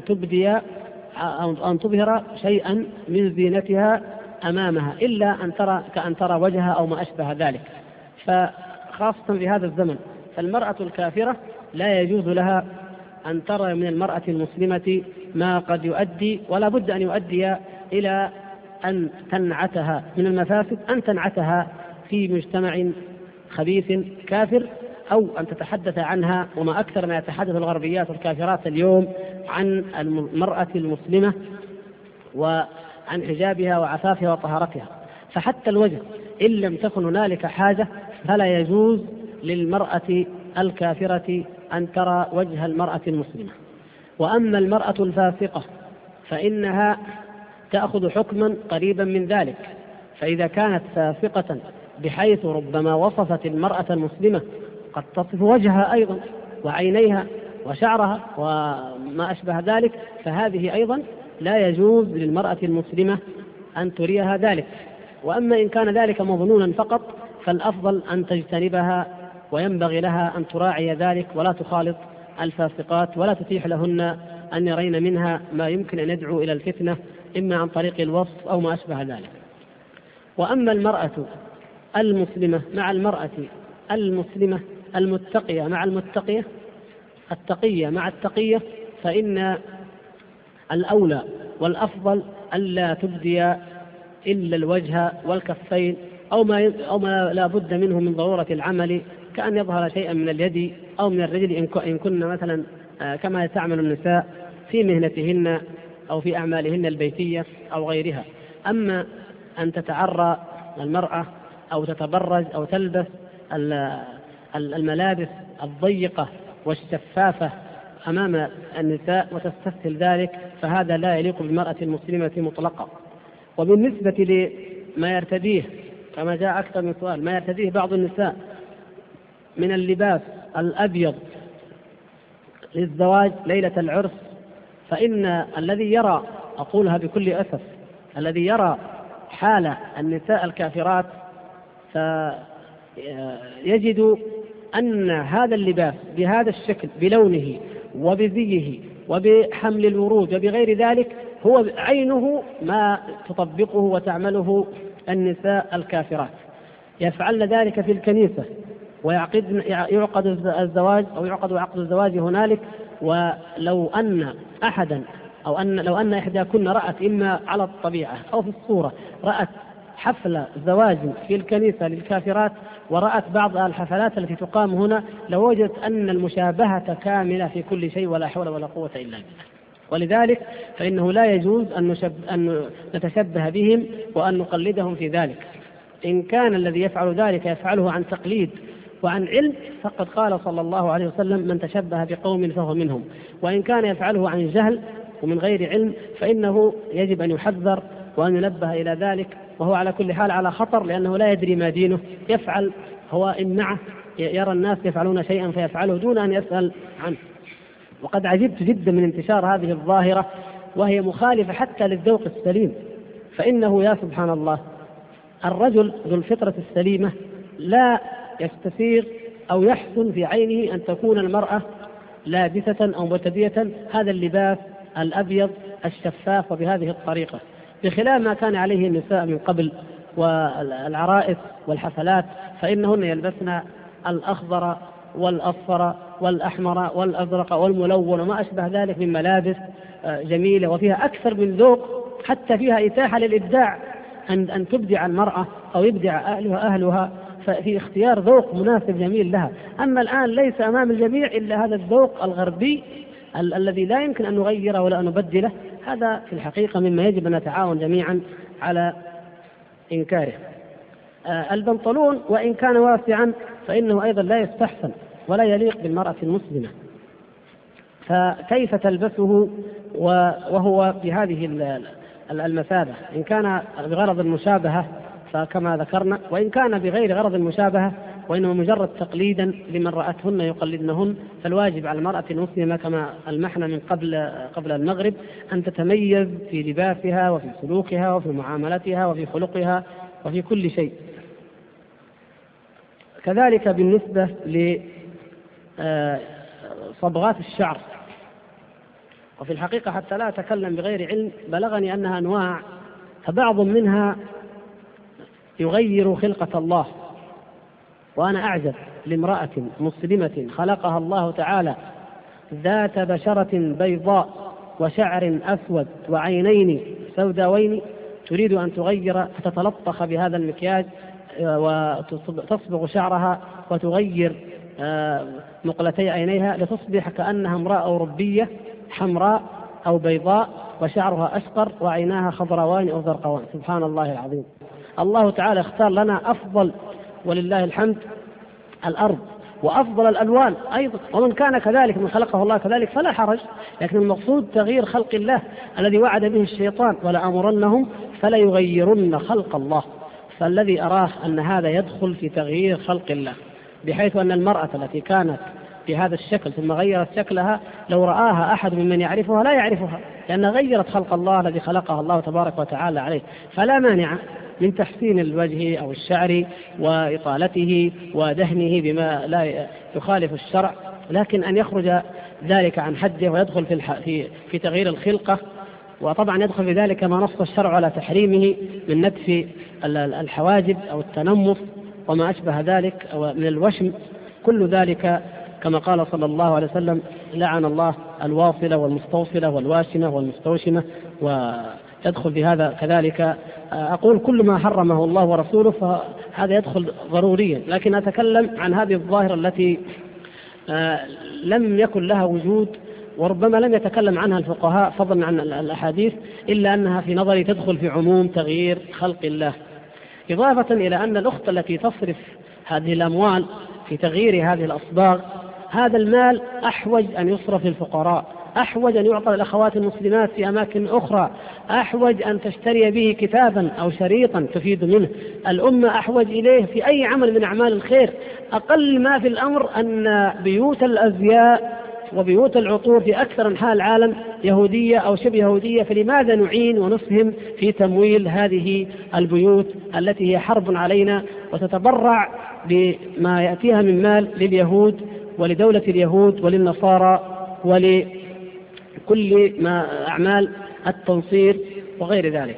أن تظهر شيئا من زينتها أمامها إلا أن ترى وجهها أو ما أشبه ذلك. فخاصة في هذا الزمن فالمرأة الكافرة لا يجوز لها أن ترى من المرأة المسلمة ما قد يؤدي، ولا بد أن يؤدي إلى أن تنعتها من المفاسد، أن تنعتها في مجتمع خبيث كافر، أو أن تتحدث عنها. وما أكثر ما يتحدث الغربيات والكافرات اليوم عن المرأة المسلمة وعن حجابها وعفافها وطهارتها. فحتى الوجه إن لم تكن هنالك حاجة فلا يجوز للمرأة الكافرة أن ترى وجه المرأة المسلمة. وأما المرأة الفاسقة فإنها تأخذ حكما قريبا من ذلك. فإذا كانت فاسقة بحيث ربما وصفت المرأة المسلمة قد تصف وجهها أيضا وعينيها وشعرها وما أشبه ذلك، فهذه أيضا لا يجوز للمرأة المسلمة أن تريها ذلك. وأما إن كان ذلك مظنونا فقط فالأفضل أن تجتنبها، وينبغي لها أن تراعي ذلك ولا تخالط الفاسقات ولا تتيح لهن أن يرين منها ما يمكن أن يدعو إلى الفتنة إما عن طريق الوصف أو ما أشبه ذلك. وأما المرأة المسلمة مع المرأة المسلمة، المتقية مع المتقية، التقية مع التقية، فإن الأولى والأفضل ألا تبدي إلا الوجه والكفين أو ما لا بد منه من ضرورة العمل، كأن يظهر شيئا من اليد أو من الرجل إن كن مثلا كما تعمل النساء في مهنتهن أو في أعمالهن البيتية أو غيرها. أما أن تتعرى المرأة أو تتبرج أو تلبس الملابس الضيقة والشفافة أمام النساء وتستسهل ذلك، فهذا لا يليق بالمرأة المسلمة مطلقا. وبالنسبة لما يرتديه، كما جاء أكثر من سؤال، ما يرتديه بعض النساء من اللباس الأبيض للزواج ليلة العرس، فإن الذي يرى، أقولها بكل أسف، الذي يرى حال النساء الكافرات فيجد أن هذا اللباس بهذا الشكل بلونه وبزيه وبحمل الورود وبغير ذلك هو عينه ما تطبقه وتعمله النساء الكافرات. يفعلن ذلك في الكنيسة ويعقد الزواج أو يعقد عقد الزواج هنالك. ولو أن أحدا لو أن إحداكن رأت إما على الطبيعة أو في الصورة رأت حفل زواج في الكنيسة للكافرات ورأت بعض الحفلات التي تقام هنا لوجدت أن المشابهة كاملة في كل شيء ولا حول ولا قوة إلا بالله. ولذلك فإنه لا يجوز أن نتشبه بهم وأن نقلدهم في ذلك. إن كان الذي يفعل ذلك يفعله عن تقليد وعن علم فقد قال صلى الله عليه وسلم: من تشبه بقوم فهو منهم. وإن كان يفعله عن جهل ومن غير علم فإنه يجب أن يحذر وأن ينبه إلى ذلك، وهو على كل حال على خطر، لأنه لا يدري ما دينه، يفعل هو إن معه يرى الناس يفعلون شيئا فيفعله دون أن يسأل عنه. وقد عجبت جدا من انتشار هذه الظاهرة وهي مخالفة حتى للذوق السليم. فإنه يا سبحان الله الرجل ذو الفطرة السليمة لا يستثير أو يحسن في عينه أن تكون المرأة لابسة أو مرتدية هذا اللباس الأبيض الشفاف وبهذه الطريقة، بخلاف ما كان عليه النساء من قبل والعرائس والحفلات، فإنهن يلبسن الأخضر والأصفر والأحمر والأزرق والملون وما أشبه ذلك من ملابس جميلة وفيها أكثر من ذوق، حتى فيها إتاحة للإبداع أن تبدع المرأة أو يبدع أهلها في اختيار ذوق مناسب جميل لها. أما الآن ليس أمام الجميع إلا هذا الذوق الغربي الذي لا يمكن أن نغيره ولا نبدله. هذا في الحقيقة مما يجب أن نتعاون جميعا على إنكاره. البنطلون وإن كان واسعا فإنه أيضا لا يستحسن ولا يليق بالمرأة المسلمة، فكيف تلبسه وهو بهذه المثابة؟ إن كان بغرض المشابهة فكما ذكرنا، وإن كان بغير غرض المشابهة وإنه مجرد تقليدا لمن رأتهن يقلدنهن، فالواجب على المرأة المسلمة كما المحنة من قبل المغرب أن تتميز في لباسها وفي سلوكها وفي معاملتها وفي خلقها وفي كل شيء. كذلك بالنسبة لصبغات الشعر، وفي الحقيقة حتى لا أتكلم بغير علم بلغني أنها أنواع، فبعض منها يغير خلقة الله وأنا أعجب لامرأة مسلمة خلقها الله تعالى ذات بشرة بيضاء وشعر أسود وعينين سوداوين تريد أن تغير فتتلطخ بهذا المكياج وتصبغ شعرها وتغير مقلتي عينيها لتصبح كأنها امرأة أوروبية حمراء أو بيضاء وشعرها أشقر وعيناها خضراوان أو زرقاوان. سبحان الله العظيم. الله تعالى اختار لنا أفضل ولله الحمد الأرض وأفضل الألوان أيضا، ومن كان كذلك من خلقه الله كذلك فلا حرج، لكن المقصود تغيير خلق الله الذي وعد به الشيطان ولأمرنهم فلا يغيرن خلق الله. فالذي أراه أن هذا يدخل في تغيير خلق الله، بحيث أن المرأة التي كانت بهذا الشكل ثم غيرت شكلها لو رآها أحد ممن يعرفها لا يعرفها، لأن غيرت خلق الله الذي خلقها الله تبارك وتعالى عليه. فلا مانع من تحسين الوجه أو الشعر وإطالته ودهنه بما لا يخالف الشرع، لكن أن يخرج ذلك عن حده ويدخل في تغيير الخلقة، وطبعا يدخل في ذلك ما نص الشرع على تحريمه من نتف الحواجب أو التنمص وما أشبه ذلك من الوشم. كل ذلك كما قال صلى الله عليه وسلم: لعن الله الواصلة والمستوصلة والواشمة والمستوشمة. ويدخل في هذا كذلك أقول كل ما حرمه الله ورسوله فهذا يدخل ضروريا، لكن أتكلم عن هذه الظاهرة التي لم يكن لها وجود وربما لم يتكلم عنها الفقهاء فضلا عن الأحاديث، إلا أنها في نظري تدخل في عموم تغيير خلق الله. إضافة إلى أن الأخت التي تصرف هذه الأموال في تغيير هذه الأصباغ، هذا المال أحوج أن يصرف للفقراء، أحوج أن يعطى الأخوات المسلمات في أماكن أخرى، أحوج أن تشتري به كتابا أو شريطا تفيد منه الأمة، أحوج إليه في أي عمل من أعمال الخير. أقل ما في الأمر أن بيوت الأزياء وبيوت العطور في أكثر أنحاء العالم يهودية أو شبه يهودية، فلماذا نعين ونسهم في تمويل هذه البيوت التي هي حرب علينا وتتبرع بما يأتيها من مال لليهود ولدولة اليهود وللنصارى ولكل ما أعمال التنصير وغير ذلك.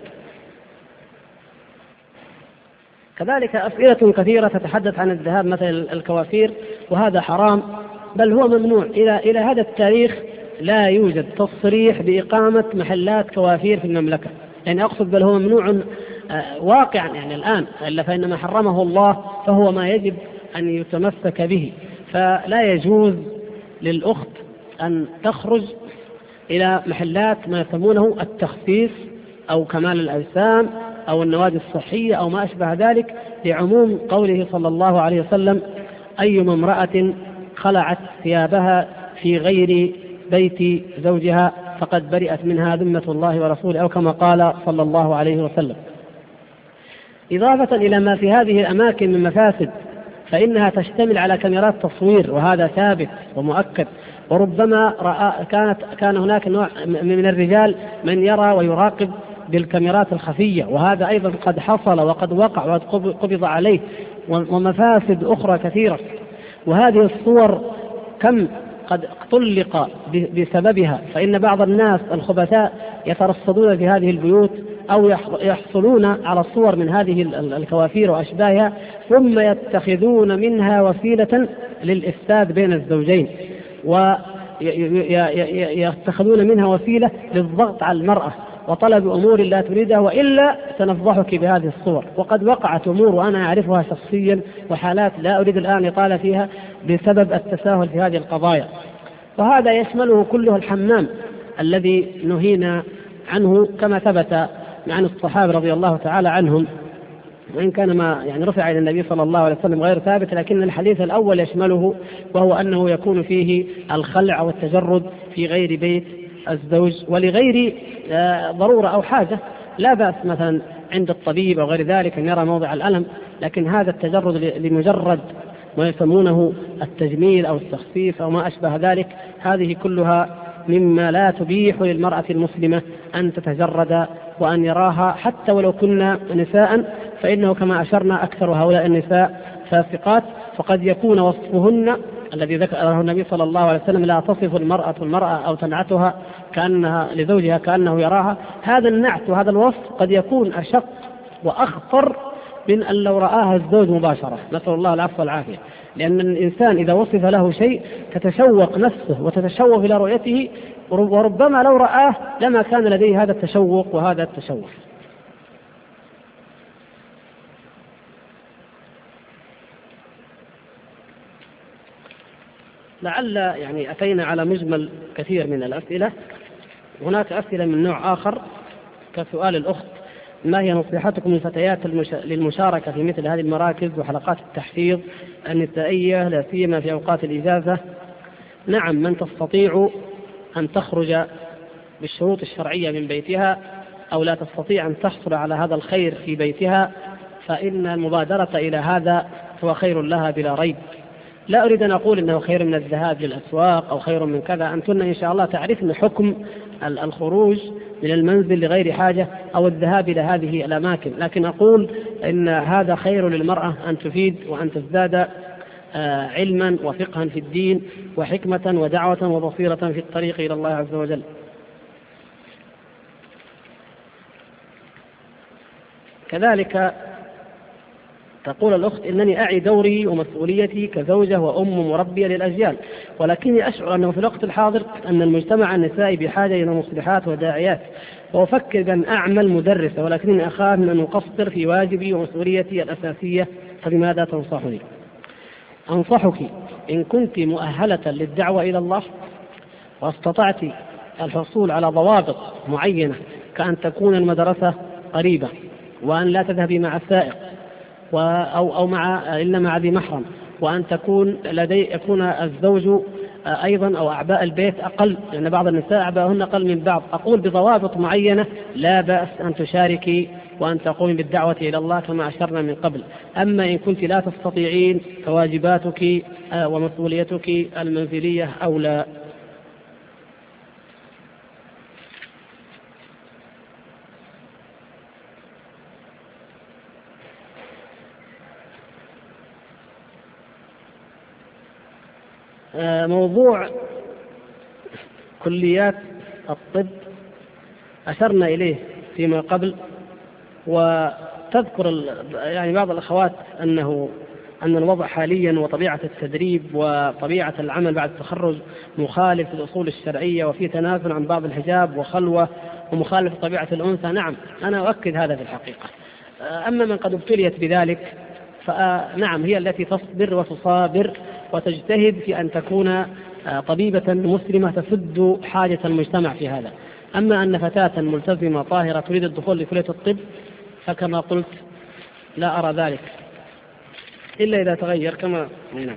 كذلك أسئلة كثيرة تتحدث عن الذهاب مثل الكوافير، وهذا حرام بل هو ممنوع. إلى هذا التاريخ لا يوجد تصريح بإقامة محلات كوافير في المملكة، يعني أقصد بل هو ممنوع واقعا يعني الآن، إلا فإن ما حرمه الله فهو ما يجب أن يتمسك به. فلا يجوز للأخت أن تخرج إلى محلات ما يسمونه التخسيس أو كمال الأجسام أو النوادي الصحية أو ما أشبه ذلك، لعموم قوله صلى الله عليه وسلم: أيما امرأة خلعت ثيابها في غير بيت زوجها فقد برئت منها ذمة الله ورسوله، أو كما قال صلى الله عليه وسلم. إضافة إلى ما في هذه الأماكن من مفاسد، فإنها تشتمل على كاميرات تصوير، وهذا ثابت ومؤكد، وربما كان هناك نوع من الرجال من يرى ويراقب بالكاميرات الخفية، وهذا أيضا قد حصل وقد وقع وقد قبض عليه، ومفاسد أخرى كثيرة. وهذه الصور كم قد طلق بسببها، فإن بعض الناس الخبثاء يترصدون في هذه البيوت أو يحصلون على الصور من هذه الكوافير وأشباهها، ثم يتخذون منها وسيلة للإفساد بين الزوجين، ويتخذون منها وسيلة للضغط على المرأة وطلب أمور لا تريدها، وإلا سنفضحك بهذه الصور. وقد وقعت أمور وأنا أعرفها شخصيا وحالات لا أريد الآن إطالة فيها بسبب التساهل في هذه القضايا. وهذا يشمله كله الحمام الذي نهينا عنه كما ثبت عن الصحابة رضي الله تعالى عنهم، وإن كان ما يعني رفع إلى النبي صلى الله عليه وسلم غير ثابت، لكن الحديث الأول يشمله، وهو أنه يكون فيه الخلع والتجرد في غير بيت الزوج ولغير ضرورة أو حاجة، لا بأس مثلا عند الطبيب أو غير ذلك أن يرى موضع الألم، لكن هذا التجرد لمجرد ما يسمونه التجميل أو التخفيف أو ما أشبه ذلك، هذه كلها مما لا تبيح للمرأة المسلمة أن تتجرد وأن يراها حتى ولو كنا نساء، فإنه كما أشرنا أكثر هؤلاء النساء فاسقات، فقد يكون وصفهن الذي ذكره النبي صلى الله عليه وسلم: لا تصف المرأة أو تنعتها كأنها لزوجها كأنه يراها. هذا النعت وهذا الوصف قد يكون أشق وأخطر من أن لو رآها الزوج مباشرة، نسأل الله العفو والعافية. لأن الإنسان إذا وصف له شيء تتشوق نفسه وتتشوق إلى رؤيته، وربما لو رآه لما كان لديه هذا التشوق وهذا التشوق. لعل يعني أتينا على مجمل كثير من الأسئلة. هناك أسئلة من نوع آخر كسؤال الأخت: ما هي نصيحتكم للفتيات للمشاركة في مثل هذه المراكز وحلقات التحفيظ النسائية لا سيما في أوقات الإجازة؟ نعم، من تستطيع أن تخرج بالشروط الشرعية من بيتها أو لا تستطيع أن تحصل على هذا الخير في بيتها فإن المبادرة إلى هذا هو خير لها بلا ريب. لا أريد أن أقول إنه خير من الذهاب للأسواق أو خير من كذا، أنتن إن شاء الله تعرفن حكم الخروج من المنزل لغير حاجة أو الذهاب إلى هذه الأماكن، لكن أقول إن هذا خير للمرأة أن تفيد وأن تزداد علما وفقها في الدين وحكمة ودعوة وبصيرة في الطريق إلى الله عز وجل. كذلك تقول الأخت: إنني أعي دوري ومسؤوليتي كزوجة وأم مربية للأجيال، ولكني أشعر أنه في الوقت الحاضر أن المجتمع النسائي بحاجة إلى مصلحات وداعيات، وأفكر بأن أعمل مدرسة، ولكنني أخاف من أن أقصر في واجبي ومسؤوليتي الأساسية، فبماذا تنصحني؟ أنصحك إن كنت مؤهلة للدعوة إلى الله واستطعت الحصول على ضوابط معينة كأن تكون المدرسة قريبة، وأن لا تذهبي مع السائق أو إلا مع ذي محرم، وأن يكون الزوج أيضا أو أعباء البيت أقل، لأن بعض النساء أعباءهن أقل من بعض. أقول بضوابط معينة لا بأس أن تشاركي وأن تقومي بالدعوة إلى الله كما أشرنا من قبل. أما إن كنت لا تستطيعين فواجباتك ومسؤوليتك المنزلية أولى. موضوع كليات الطب أشرنا إليه فيما قبل، وتذكر يعني بعض الأخوات أن الوضع حاليا وطبيعة التدريب وطبيعة العمل بعد التخرج مخالف للأصول الشرعية، وفي تنازل عن بعض الحجاب وخلوة ومخالف طبيعة الأنثى. نعم، أنا أؤكد هذا في الحقيقة. أما من قد ابتليت بذلك فنعم هي التي تصبر وتصابر وتجتهد في أن تكون طبيبة مسلمة تسد حاجة المجتمع في هذا. أما أن فتاة ملتزمة طاهرة تريد الدخول لكلية الطب فكما قلت لا أرى ذلك إلا إذا تغير كما نعم.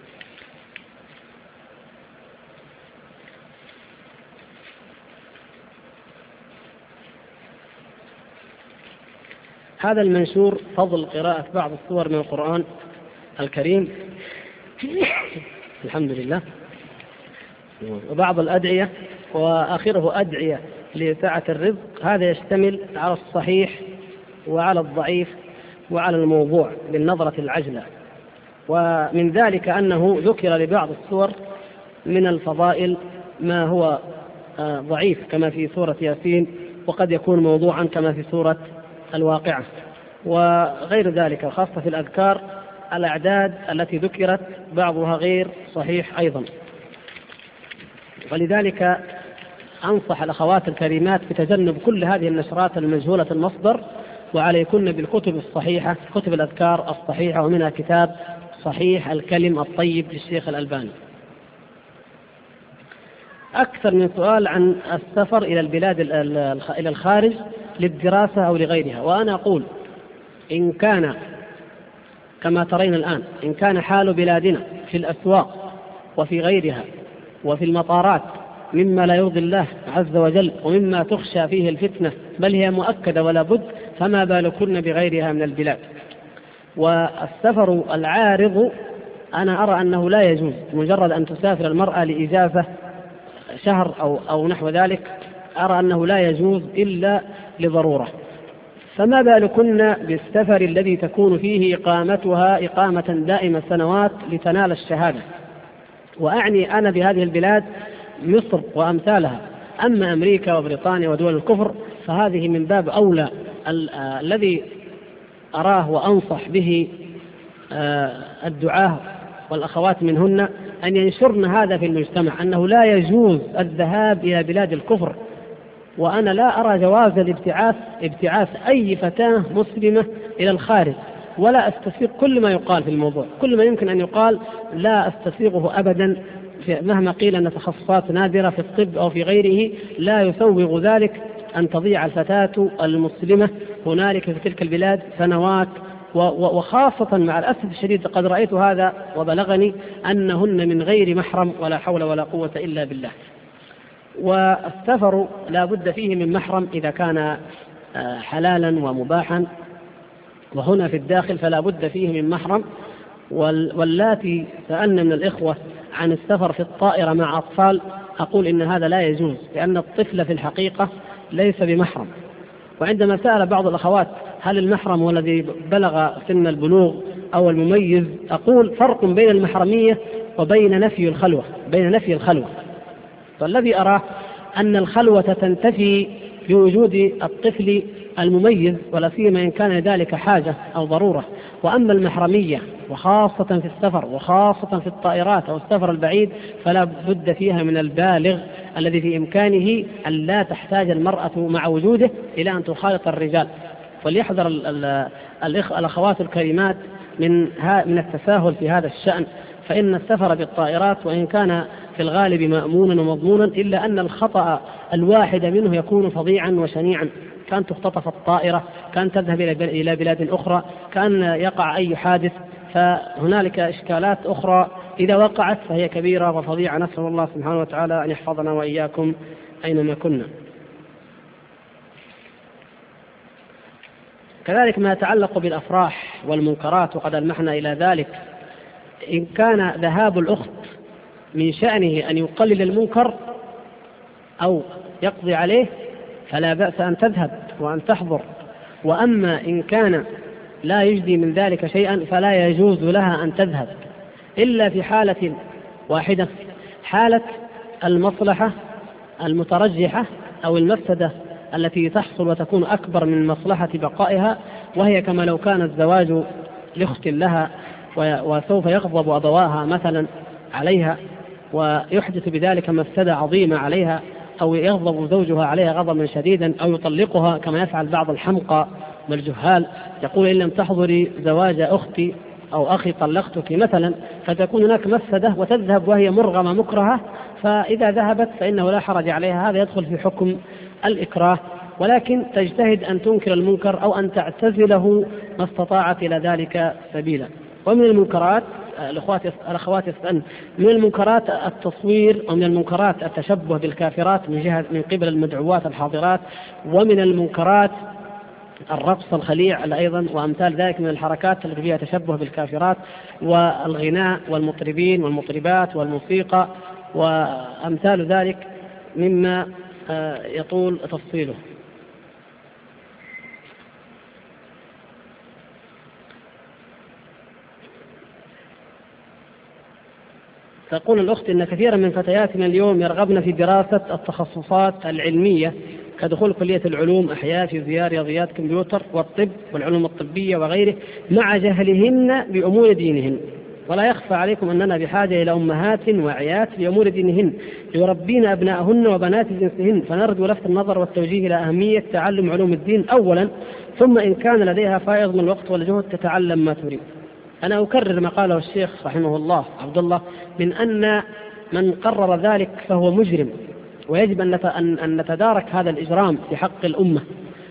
هذا المنشور فضل قراءة بعض السور من القرآن الكريم الحمد لله، وبعض الأدعية، وآخره أدعية لسعة الرزق. هذا يشتمل على الصحيح وعلى الضعيف وعلى الموضوع بالنظرة العجلة. ومن ذلك أنه ذكر لبعض السور من الفضائل ما هو ضعيف كما في سورة ياسين، وقد يكون موضوعا كما في سورة الواقعة وغير ذلك، خاصة في الأذكار الأعداد التي ذكرت بعضها غير صحيح أيضا. ولذلك أنصح الأخوات الكريمات بتجنب كل هذه النشرات المجهولة المصدر، وعليكن بالكتب الصحيحة، كتب الأذكار الصحيحة، ومنها كتاب صحيح الكلم الطيب للشيخ الألباني. أكثر من سؤال عن السفر إلى البلاد إلى الخارج للدراسة أو لغيرها، وأنا أقول إن كان كما ترين الآن، إن كان حال بلادنا في الأسواق وفي غيرها وفي المطارات مما لا يرضي الله عز وجل ومما تخشى فيه الفتنة بل هي مؤكدة ولا بد، فما بالكن بغيرها من البلاد. والسفر العارض أنا أرى أنه لا يجوز، مجرد أن تسافر المرأة لإجازة شهر أو نحو ذلك، أرى أنه لا يجوز إلا لضرورة. فما بالكن بالسفر الذي تكون فيه إقامتها إقامة دائمة سنوات لتنال الشهادة، وأعني أنا بهذه البلاد مصر وأمثالها. أما أمريكا وبريطانيا ودول الكفر فهذه من باب أولى. الذي أراه وأنصح به الدعاة والأخوات منهن أن ينشرن هذا في المجتمع، أنه لا يجوز الذهاب إلى بلاد الكفر. وأنا لا أرى جواز ابتعاث أي فتاة مسلمة إلى الخارج، ولا أستسيغ كل ما يقال في الموضوع، كل ما يمكن أن يقال لا أستسيغه أبدا، مهما قيل أن تخصصات نادرة في الطب أو في غيره لا يسوغ ذلك أن تضيع الفتاة المسلمة هنالك في تلك البلاد سنوات، وخاصة مع الأسف الشديد قد رأيت هذا وبلغني أنهن من غير محرم ولا حول ولا قوة إلا بالله. والسفر لا بد فيه من محرم إذا كان حلالا ومباحا، وهنا في الداخل فلا بد فيه من محرم. واللاتي سألنا من الإخوة عن السفر في الطائرة مع أطفال، أقول إن هذا لا يجوز، لأن الطفل في الحقيقة ليس بمحرم. وعندما سأل بعض الأخوات هل المحرم هو الذي بلغ سن البلوغ أو المميز، أقول فرق بين المحرمية وبين نفي الخلوة. فالذي أراه أن الخلوة تنتفي بوجود الطفل المميز، ولا سيما إن كان ذلك حاجة أو ضرورة. وأما المحرمية وخاصة في السفر وخاصة في الطائرات أو السفر البعيد فلا بد فيها من البالغ الذي في إمكانه أن لا تحتاج المرأة مع وجوده إلى أن تخالط الرجال. فليحذر الأخوات الكريمات من التساهل في هذا الشأن، فإن السفر بالطائرات وإن كان في الغالب مأمونا ومضمونا إلا أن الخطأ الواحد منه يكون فظيعا وشنيعا، كان تختطف الطائرة، كان تذهب إلى بلاد أخرى، كان يقع أي حادث، فهنالك إشكالات أخرى إذا وقعت فهي كبيرة وفظيعة. نسأل الله سبحانه وتعالى أن يحفظنا وإياكم أينما كنا. كذلك ما يتعلق بالأفراح والمنكرات، وقد ألمحنا إلى ذلك، إن كان ذهاب الأخت من شأنه أن يقلل المنكر أو يقضي عليه فلا بأس أن تذهب وأن تحضر. وأما إن كان لا يجدي من ذلك شيئا فلا يجوز لها أن تذهب إلا في حالة واحدة، حالة المصلحة المترجحة أو المفسدة التي تحصل وتكون أكبر من مصلحة بقائها، وهي كما لو كان الزواج لأخت لها وسوف يغضب أبواها مثلا عليها ويحدث بذلك مفسدة عظيمة عليها، أو يغضب زوجها عليها غضبا شديدا، أو يطلقها كما يفعل بعض الحمقى والجهال، يقول إن لم تحضري زواج أختي أو أخي طلقتك مثلا، فتكون هناك مفسدة وتذهب وهي مرغمة مكرهة، فإذا ذهبت فإنه لا حرج عليها، هذا يدخل في حكم الإكراه، ولكن تجتهد أن تنكر المنكر أو أن تعتزله ما استطاعت إلى ذلك سبيلا. ومن المنكرات الأخوات يسألن، من المنكرات التصوير، ومن المنكرات التشبه بالكافرات من قبل المدعوات الحاضرات، ومن المنكرات الرقص الخليع أيضا وأمثال ذلك من الحركات التي فيها تشبه بالكافرات، والغناء والمطربين والمطربات والموسيقى وأمثال ذلك مما يطول تفصيله. تقول الأخت إن كثيرا من فتياتنا اليوم يرغبن في دراسة التخصصات العلمية كدخول كلية العلوم، أحياء، فيزياء، رياضيات، كمبيوتر، والطب والعلوم الطبية وغيره، مع جهلهن بأمور دينهن. ولا يخفى عليكم أننا بحاجة إلى أمهات واعيات بأمور دينهن يربين أبنائهن وبنات جنسهن، فنرجو لفت النظر والتوجيه إلى أهمية تعلم علوم الدين أولا، ثم إن كان لديها فائض من الوقت والجهد تتعلم ما تريد. أنا أكرر ما قاله الشيخ رحمه الله عبد الله من أن من قرر ذلك فهو مجرم، ويجب أن نتدارك هذا الإجرام في حق الأمة.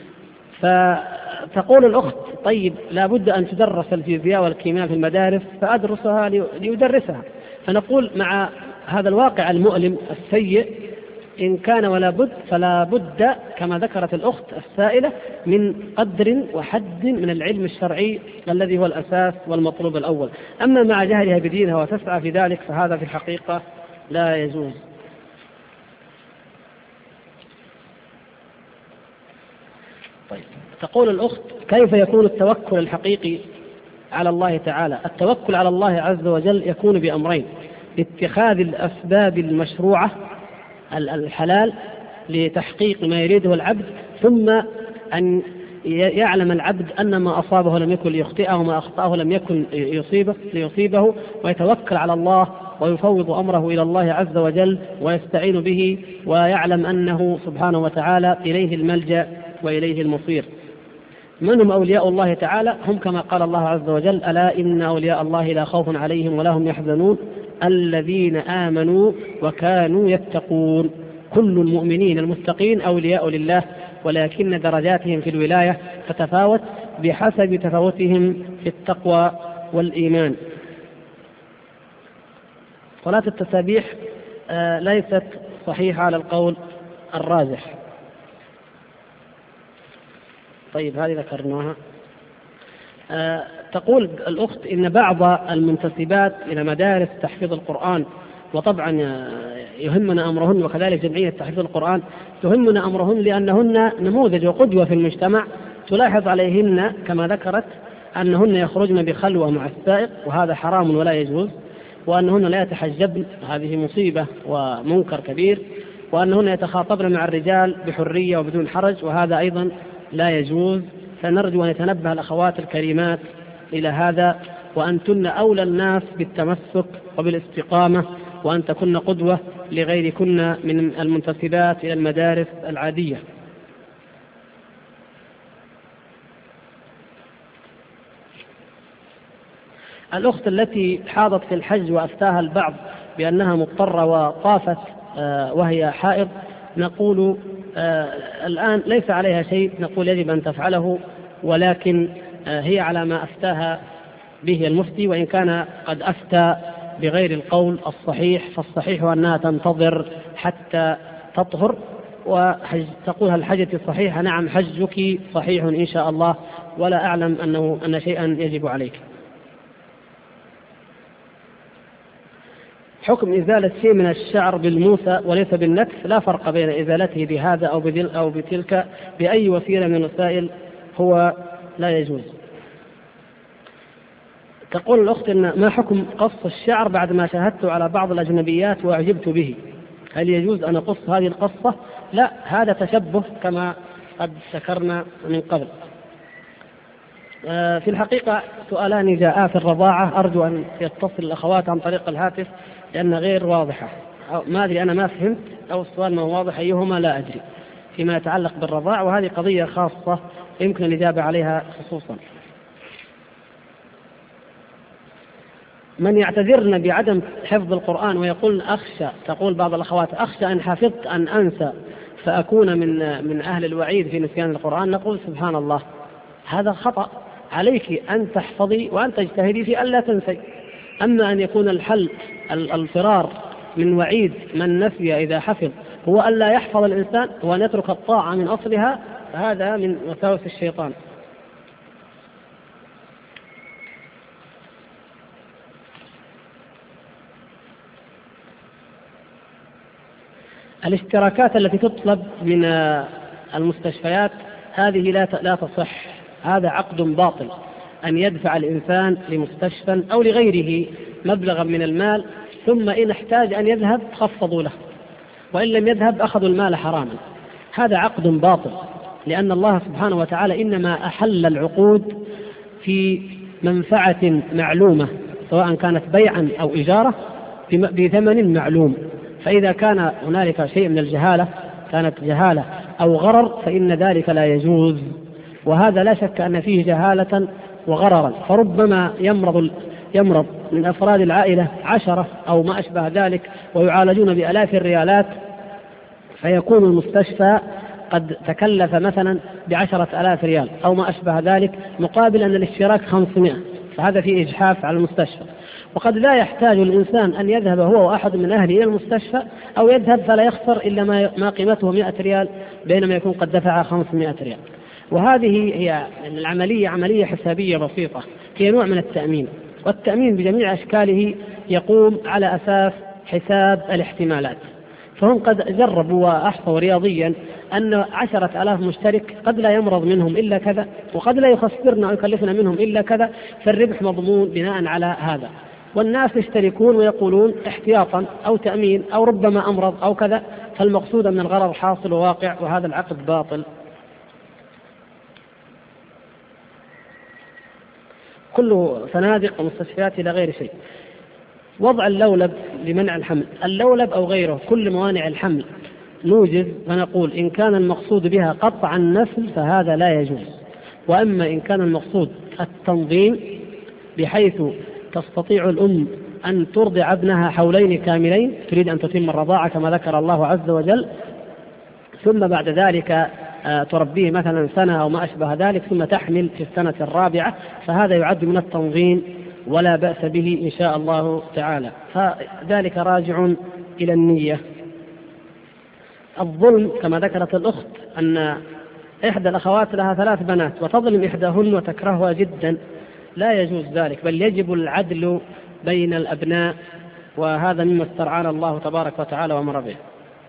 فتقول الأخت طيب لا بد أن تدرس الفيزياء والكيمياء في المدارس فأدرسها ليدرسها. فنقول مع هذا الواقع المؤلم السيء إن كان ولا بد فلا بد كما ذكرت الأخت السائلة من قدر وحد من العلم الشرعي الذي هو الأساس والمطلوب الأول. أما مع جهلها بدينها وتسعى في ذلك فهذا في الحقيقة لا يجوز. طيب. تقول الأخت كيف يكون التوكل الحقيقي على الله تعالى؟ التوكل على الله عز وجل يكون بأمرين: اتخاذ الأسباب المشروعة الحلال لتحقيق ما يريده العبد، ثم أن يعلم العبد أن ما أصابه لم يكن ليخطئه وما أخطأه لم يكن ليصيبه، ويتوكل على الله ويفوض أمره إلى الله عز وجل ويستعين به، ويعلم أنه سبحانه وتعالى إليه الملجأ وإليه المصير. من هم أولياء الله تعالى؟ هم كما قال الله عز وجل: ألا إن أولياء الله لا خوف عليهم ولا هم يحزنون الذين آمنوا وكانوا يتقون. كل المؤمنين المتقين أولياء لله، ولكن درجاتهم في الولاية تتفاوت بحسب تفاوتهم في التقوى والإيمان. صلاة التسابيح ليست صحيحة على القول الراجح. طيب هذه ذكرناها. تقول الأخت إن بعض المنتسبات إلى مدارس تحفيظ القرآن، وطبعا يهمنا أمرهن، وكذلك جمعية تحفيظ القرآن يهمنا أمرهن لأنهن نموذج وقدوة في المجتمع. تلاحظ عليهن كما ذكرت أنهن يخرجن بخلوة مع السائق، وهذا حرام ولا يجوز، وأنهن لا يتحجبن، هذه مصيبة ومنكر كبير، وأنهن يتخاطبن مع الرجال بحرية وبدون حرج، وهذا أيضا لا يجوز. فنرجو أن يتنبه الأخوات الكريمات إلى هذا، وأنتن أولى الناس بالتمسك وبالاستقامة، وأن تكن قدوة لغيركن من المنتسبات إلى المدارس العادية. الأخت التي حاضت في الحج وأفتاها البعض بأنها مضطرة وطافت وهي حائض، نقول الآن ليس عليها شيء، نقول يجب أن تفعله، ولكن هي على ما أفتاها به المفتي، وإن كان قد أفتى بغير القول الصحيح، فالصحيح أنها تنتظر حتى تطهر. وتقول: هل حجتي صحيحة؟ نعم، حجك صحيح إن شاء الله، ولا أعلم أن شيئا يجب عليك. حكم إزالة شيء من الشعر بالموسى وليس بالنتف، لا فرق بين إزالته بهذا أو بتلك، بأي وسيلة من الوسائل هو لا يجوز. تقول الأخت: إن ما حكم قص الشعر بعد ما شاهدت على بعض الأجنبيات وأعجبت به، هل يجوز أن أقص هذه القصة؟ لا، هذا تشبه كما قد ذكرنا من قبل. في الحقيقة سؤالان جاء في الرضاعة، أرجو أن يتصل الأخوات عن طريق الهاتف لأن غير واضحة، ما أدري أنا ما فهمت أو السؤال ما هو واضح، أيهما لا أدري، فيما يتعلق بالرضاعة، وهذه قضية خاصة يمكن الإجابة عليها خصوصا. من يعتذرن بعدم حفظ القرآن ويقول أخشى، تقول بعض الأخوات: أخشى أن حفظت أن أنسى فأكون من أهل الوعيد في نسيان القرآن. نقول: سبحان الله، هذا خطأ، عليك أن تحفظي وأن تجتهدي في ألا تنسي. أما أن يكون الحل الفرار من وعيد من نسي إذا حفظ هو ألا يحفظ الإنسان وأن يترك الطاعة من أصلها، فهذا من وساوس الشيطان. الاشتراكات التي تطلب من المستشفيات هذه لا تصح، هذا عقد باطل، أن يدفع الإنسان لمستشفى أو لغيره مبلغا من المال، ثم إن احتاج أن يذهب خفضوا له، وإن لم يذهب أخذوا المال حراما. هذا عقد باطل، لأن الله سبحانه وتعالى إنما أحل العقود في منفعة معلومة، سواء كانت بيعا أو إجارة بثمن معلوم. فإذا كان هنالك شيء من الجهالة، كانت جهالة أو غرر، فإن ذلك لا يجوز، وهذا لا شك أن فيه جهالة وغررا. فربما يمرض من أفراد العائلة 10 أو ما أشبه ذلك ويعالجون بآلاف الريالات، فيكون المستشفى قد تكلف مثلا ب10,000 ريال أو ما أشبه ذلك، مقابل أن الاشتراك 500، فهذا فيه إجحاف على المستشفى. وقد لا يحتاج الإنسان أن يذهب هو وأحد من أهله إلى المستشفى، أو يذهب فلا يخسر إلا ما قيمته 100 ريال، بينما يكون قد دفع 500 ريال. وهذه هي العملية عملية حسابية بسيطة، هي نوع من التأمين، والتأمين بجميع أشكاله يقوم على أساس حساب الاحتمالات. فهم قد جربوا وأحصوا رياضيا أن 10,000 مشترك قد لا يمرض منهم إلا كذا، وقد لا يخسرنا أو يكلفنا منهم إلا كذا، فالربح مضمون بناء على هذا. والناس يشتركون ويقولون احتياطا أو تأمين أو ربما أمرض أو كذا، فالمقصود من الغرض حاصل وواقع، وهذا العقد باطل. كله فنادق ومستشفيات إلى غير شيء. وضع اللولب لمنع الحمل، اللولب أو غيره كل موانع الحمل نوجز، فنقول إن كان المقصود بها قطع النسل فهذا لا يجوز. وأما إن كان المقصود التنظيم بحيث تستطيع الأم أن ترضع ابنها حولين كاملين، تريد أن تتم الرضاعة كما ذكر الله عز وجل، ثم بعد ذلك تربيه مثلا سنة أو ما أشبه ذلك، ثم تحمل في السنة الرابعة، فهذا يعد من التنظيم ولا بأس به إن شاء الله تعالى. فذلك راجع إلى النية. الظلم كما ذكرت الأخت أن إحدى الأخوات لها 3 بنات وتظلم إحداهن وتكرهها جدا، لا يجوز ذلك، بل يجب العدل بين الأبناء، وهذا مما استرعانا الله تبارك وتعالى وأمر به.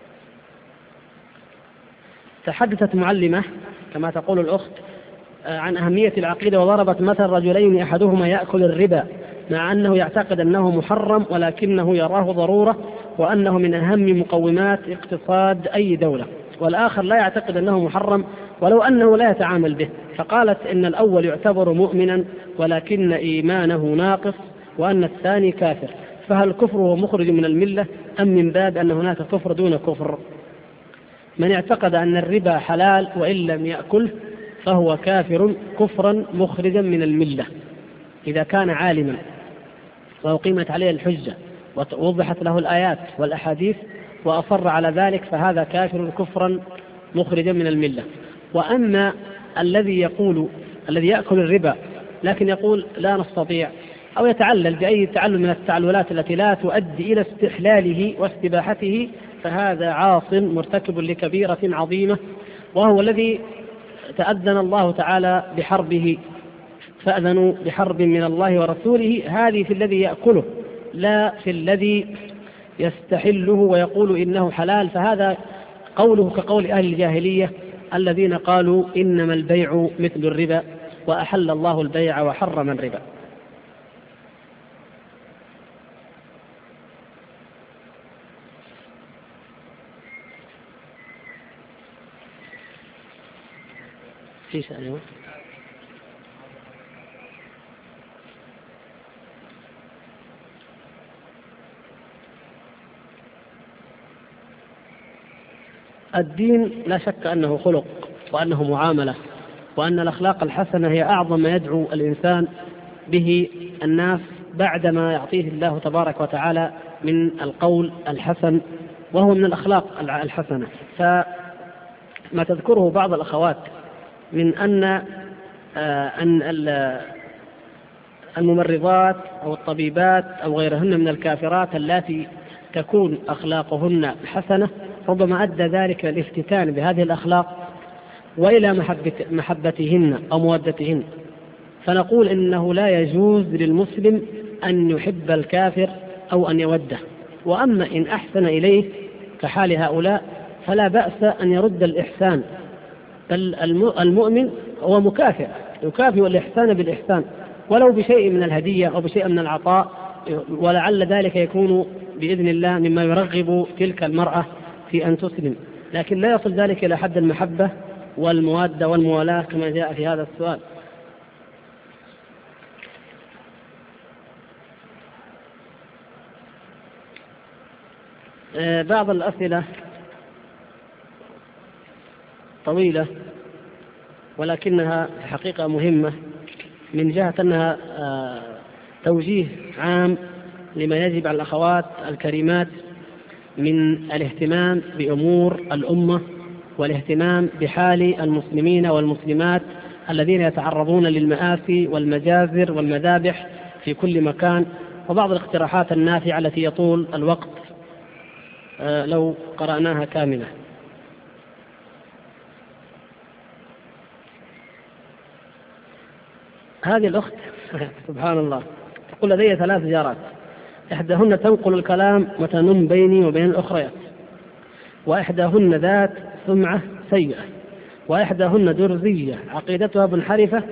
تحدثت معلمة كما تقول الأخت عن أهمية العقيدة، وضربت مثل رجلين أحدهما يأكل الربا مع أنه يعتقد أنه محرم ولكنه يراه ضرورة وأنه من أهم مقومات اقتصاد أي دولة، والآخر لا يعتقد أنه محرم ولو أنه لا يتعامل به، فقالت إن الأول يعتبر مؤمنا ولكن إيمانه ناقص، وأن الثاني كافر، فهل كفره مخرج من الملة أم من باب أن هناك كفر دون كفر؟ من اعتقد أن الربا حلال وإن لم يأكله فهو كافر كفرا مخرجا من الملة إذا كان عالما وأقيمت عليه الحجة ووضحت له الآيات والأحاديث وأصر على ذلك، فهذا كافر كفرا مخرجا من الملة. وأما الذي يأكل الربا لكن يقول لا نستطيع، أو يتعلل بأي تعلل من التعللات التي لا تؤدي إلى استحلاله واستباحته، فهذا عاص مرتكب لكبيرة عظيمة، وهو الذي تأذن الله تعالى بحربه، فأذنوا بحرب من الله ورسوله، هذه في الذي يأكله لا في الذي يستحله ويقول إنه حلال، فهذا قوله كقول أهل الجاهلية الذين قالوا إنما البيع مثل الربا وأحل الله البيع وحرم الربا. في سؤال؟ الدين لا شك أنه خلق وأنه معاملة، وأن الأخلاق الحسنة هي أعظم ما يدعو الإنسان به الناس بعدما يعطيه الله تبارك وتعالى من القول الحسن، وهو من الأخلاق الحسنة. فما تذكره بعض الأخوات من أن الممرضات أو الطبيبات أو غيرهن من الكافرات التي تكون أخلاقهن حسنة، ربما أدى ذلك الافتتان بهذه الأخلاق وإلى محبتهن أو مودتهن. فنقول إنه لا يجوز للمسلم أن يحب الكافر أو أن يوده، وأما إن أحسن إليه كحال هؤلاء فلا بأس أن يرد الإحسان، بل المؤمن هو مكافئ، يكافئ الإحسان بالإحسان ولو بشيء من الهدية أو بشيء من العطاء، ولعل ذلك يكون بإذن الله مما يرغب تلك المرأة في أن تسلم، لكن لا يصل ذلك إلى حد المحبة والمودة والموالاة كما جاء في هذا السؤال. بعض الأسئلة طويلة ولكنها حقيقة مهمة، من جهة أنها توجيه عام لما يجب على الأخوات الكريمات من الاهتمام بأمور الأمة والاهتمام بحال المسلمين والمسلمات الذين يتعرضون للمآسي والمجازر والمذابح في كل مكان، وبعض الاقتراحات النافعة التي يطول الوقت لو قرأناها كاملة. هذه الأخت سبحان الله تقول لدي 3 جارات، إحداهن تنقل الكلام وتنم بيني وبين الأخريات، وإحداهن ذات سمعة سيئة، وإحداهن درزية عقيدتها منحرفة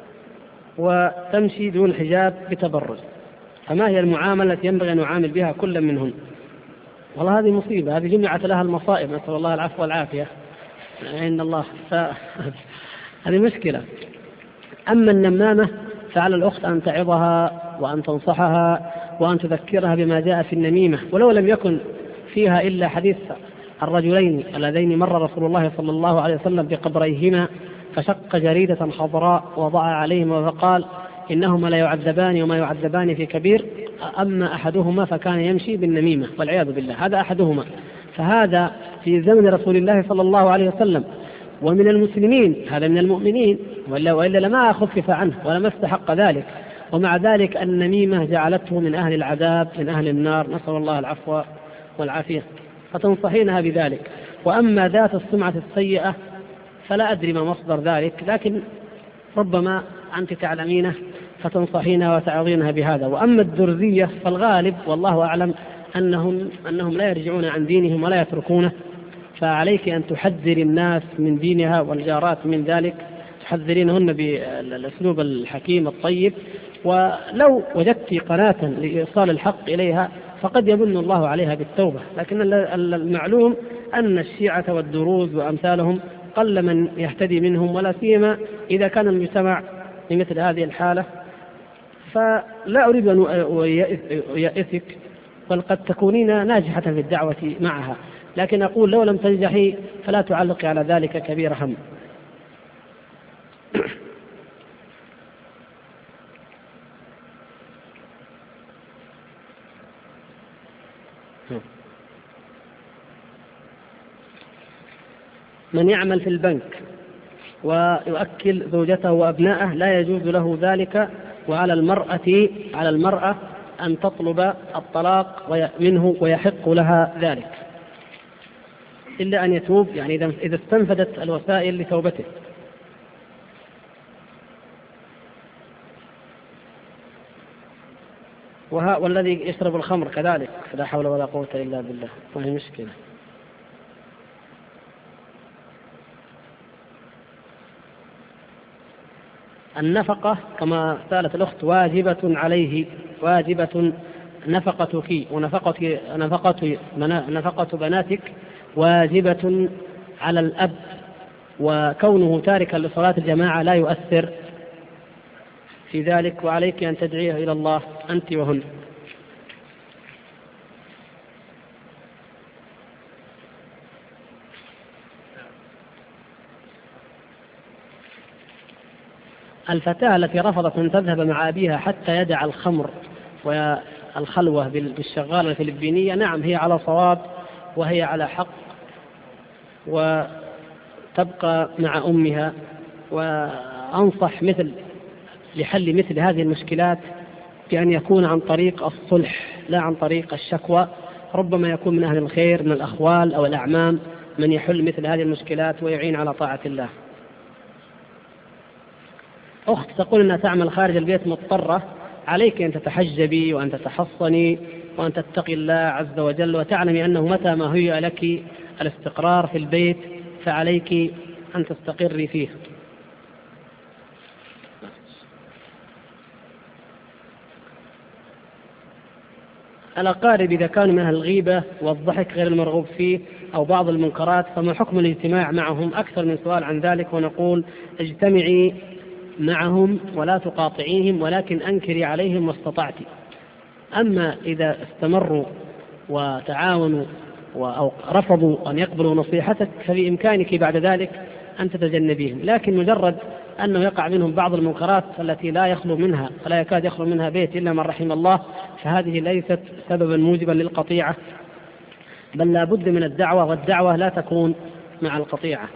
وتمشي دون حجاب بتبرج، فما هي المعاملة التي ينبغي أن نعامل بها كل منهن؟ والله هذه مصيبة، هذه جمعت لها المصائب، نسأل الله العفو والعافية عند الله، هذه مشكلة. أما النمامة فعلى الأخت أن تعظها وأن تنصحها وأن تذكرها بما جاء في النميمة، ولو لم يكن فيها إلا حديث الرجلين اللذين مر رسول الله صلى الله عليه وسلم بقبريهما فشق جريدة خضراء وضع عليهما فقال إنهما لا يعذبان وما يعذبان في كبير، أما أحدهما فكان يمشي بالنميمة والعياذ بالله، هذا أحدهما. فهذا في زمن رسول الله صلى الله عليه وسلم ومن المسلمين، هذا من المؤمنين، وإلا لما خفف عنه ولما استحق ذلك. ومع ذلك النميمة جعلته من أهل العذاب، من أهل النار، نسأل الله العفو والعافية. فتنصحينها بذلك. وأما ذات السمعة السيئة فلا أدري ما مصدر ذلك، لكن ربما أنت تعلمينه فتنصحينها وتعظينها بهذا. وأما الدرزية فالغالب والله أعلم أنهم لا يرجعون عن دينهم ولا يتركونه، فعليك أن تحذري الناس من دينها والجارات من ذلك، تحذرينهن بالأسلوب الحكيم الطيب. ولو وجدت قناة لإيصال الحق إليها فقد يمن الله عليها بالتوبة، لكن المعلوم أن الشيعة والدروز وأمثالهم قل من يهتدي منهم، ولا سيما إذا كان المجتمع بمثل هذه الحالة. فلا أريد أن أيأسك، بل قد تكونين ناجحة في الدعوة معها، لكن أقول لو لم تنجحي فلا تعلقي على ذلك كبير هم. من يعمل في البنك ويؤكل زوجته وأبنائه لا يجوز له ذلك، وعلى المرأة أن تطلب الطلاق منه ويحق لها ذلك إلا أن يتوب، يعني إذا استنفدت الوسائل لتوبته. والذي يشرب الخمر كذلك فلا حول ولا قوة إلا بالله، وهي مشكلة. النفقة كما سألت الأخت واجبة عليه، واجبة نفقتك ونفقة بناتك واجبة على الأب، وكونه تاركا لصلاة الجماعة لا يؤثر في ذلك، وعليك أن تدعيه إلى الله أنت وهن. الفتاة التي رفضت أن تذهب مع أبيها حتى يدع الخمر والخلوة بالشغالة الفلبينية، نعم هي على صواب وهي على حق، وتبقى مع أمها. وأنصح لحل مثل هذه المشكلات بأن يكون عن طريق الصلح لا عن طريق الشكوى. ربما يكون من أهل الخير من الأخوال أو الأعمام من يحل مثل هذه المشكلات ويعين على طاعة الله. أخت تقول أنها تعمل خارج البيت مضطرة، عليك أن تتحجبي وأن تتحصني وأن تتقي الله عز وجل، وتعلمي أنه متى ما هي لك الاستقرار في البيت فعليك أن تستقري فيه. الأقارب إذا كانوا من الغيبة والضحك غير المرغوب فيه أو بعض المنكرات فما حكم الاجتماع معهم؟ أكثر من سؤال عن ذلك، ونقول اجتمعي معهم ولا تقاطعيهم، ولكن أنكري عليهم ما استطعتي. أما إذا استمروا وتعاونوا أو رفضوا أن يقبلوا نصيحتك فبإمكانك بعد ذلك أن تتجنبيهم، لكن مجرد أنه يقع منهم بعض المنكرات التي لا يكاد يخلو منها بيت إلا من رحم الله، فهذه ليست سببا موجبا للقطيعة، بل لا بد من الدعوة، والدعوة لا تكون مع القطيعة.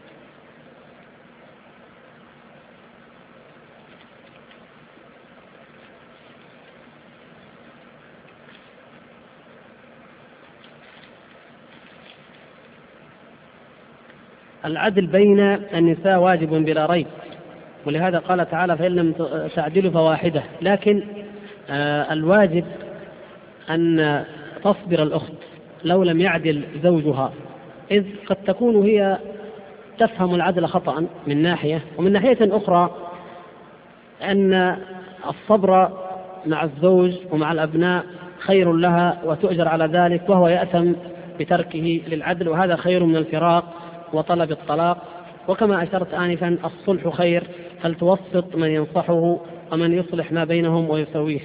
العدل بين النساء واجب بلا ريب، ولهذا قال تعالى فإن لم تعدلوا فواحدة، لكن الواجب أن تصبر الأخت لو لم يعدل زوجها، إذ قد تكون هي تفهم العدل خطأ من ناحية، ومن ناحية أخرى أن الصبر مع الزوج ومع الأبناء خير لها وتؤجر على ذلك، وهو يأثم بتركه للعدل، وهذا خير من الفراق وطلب الطلاق. وكما أشرت آنفا الصلح خير، فلتوسط من ينصحه ومن يصلح ما بينهم ويسويه.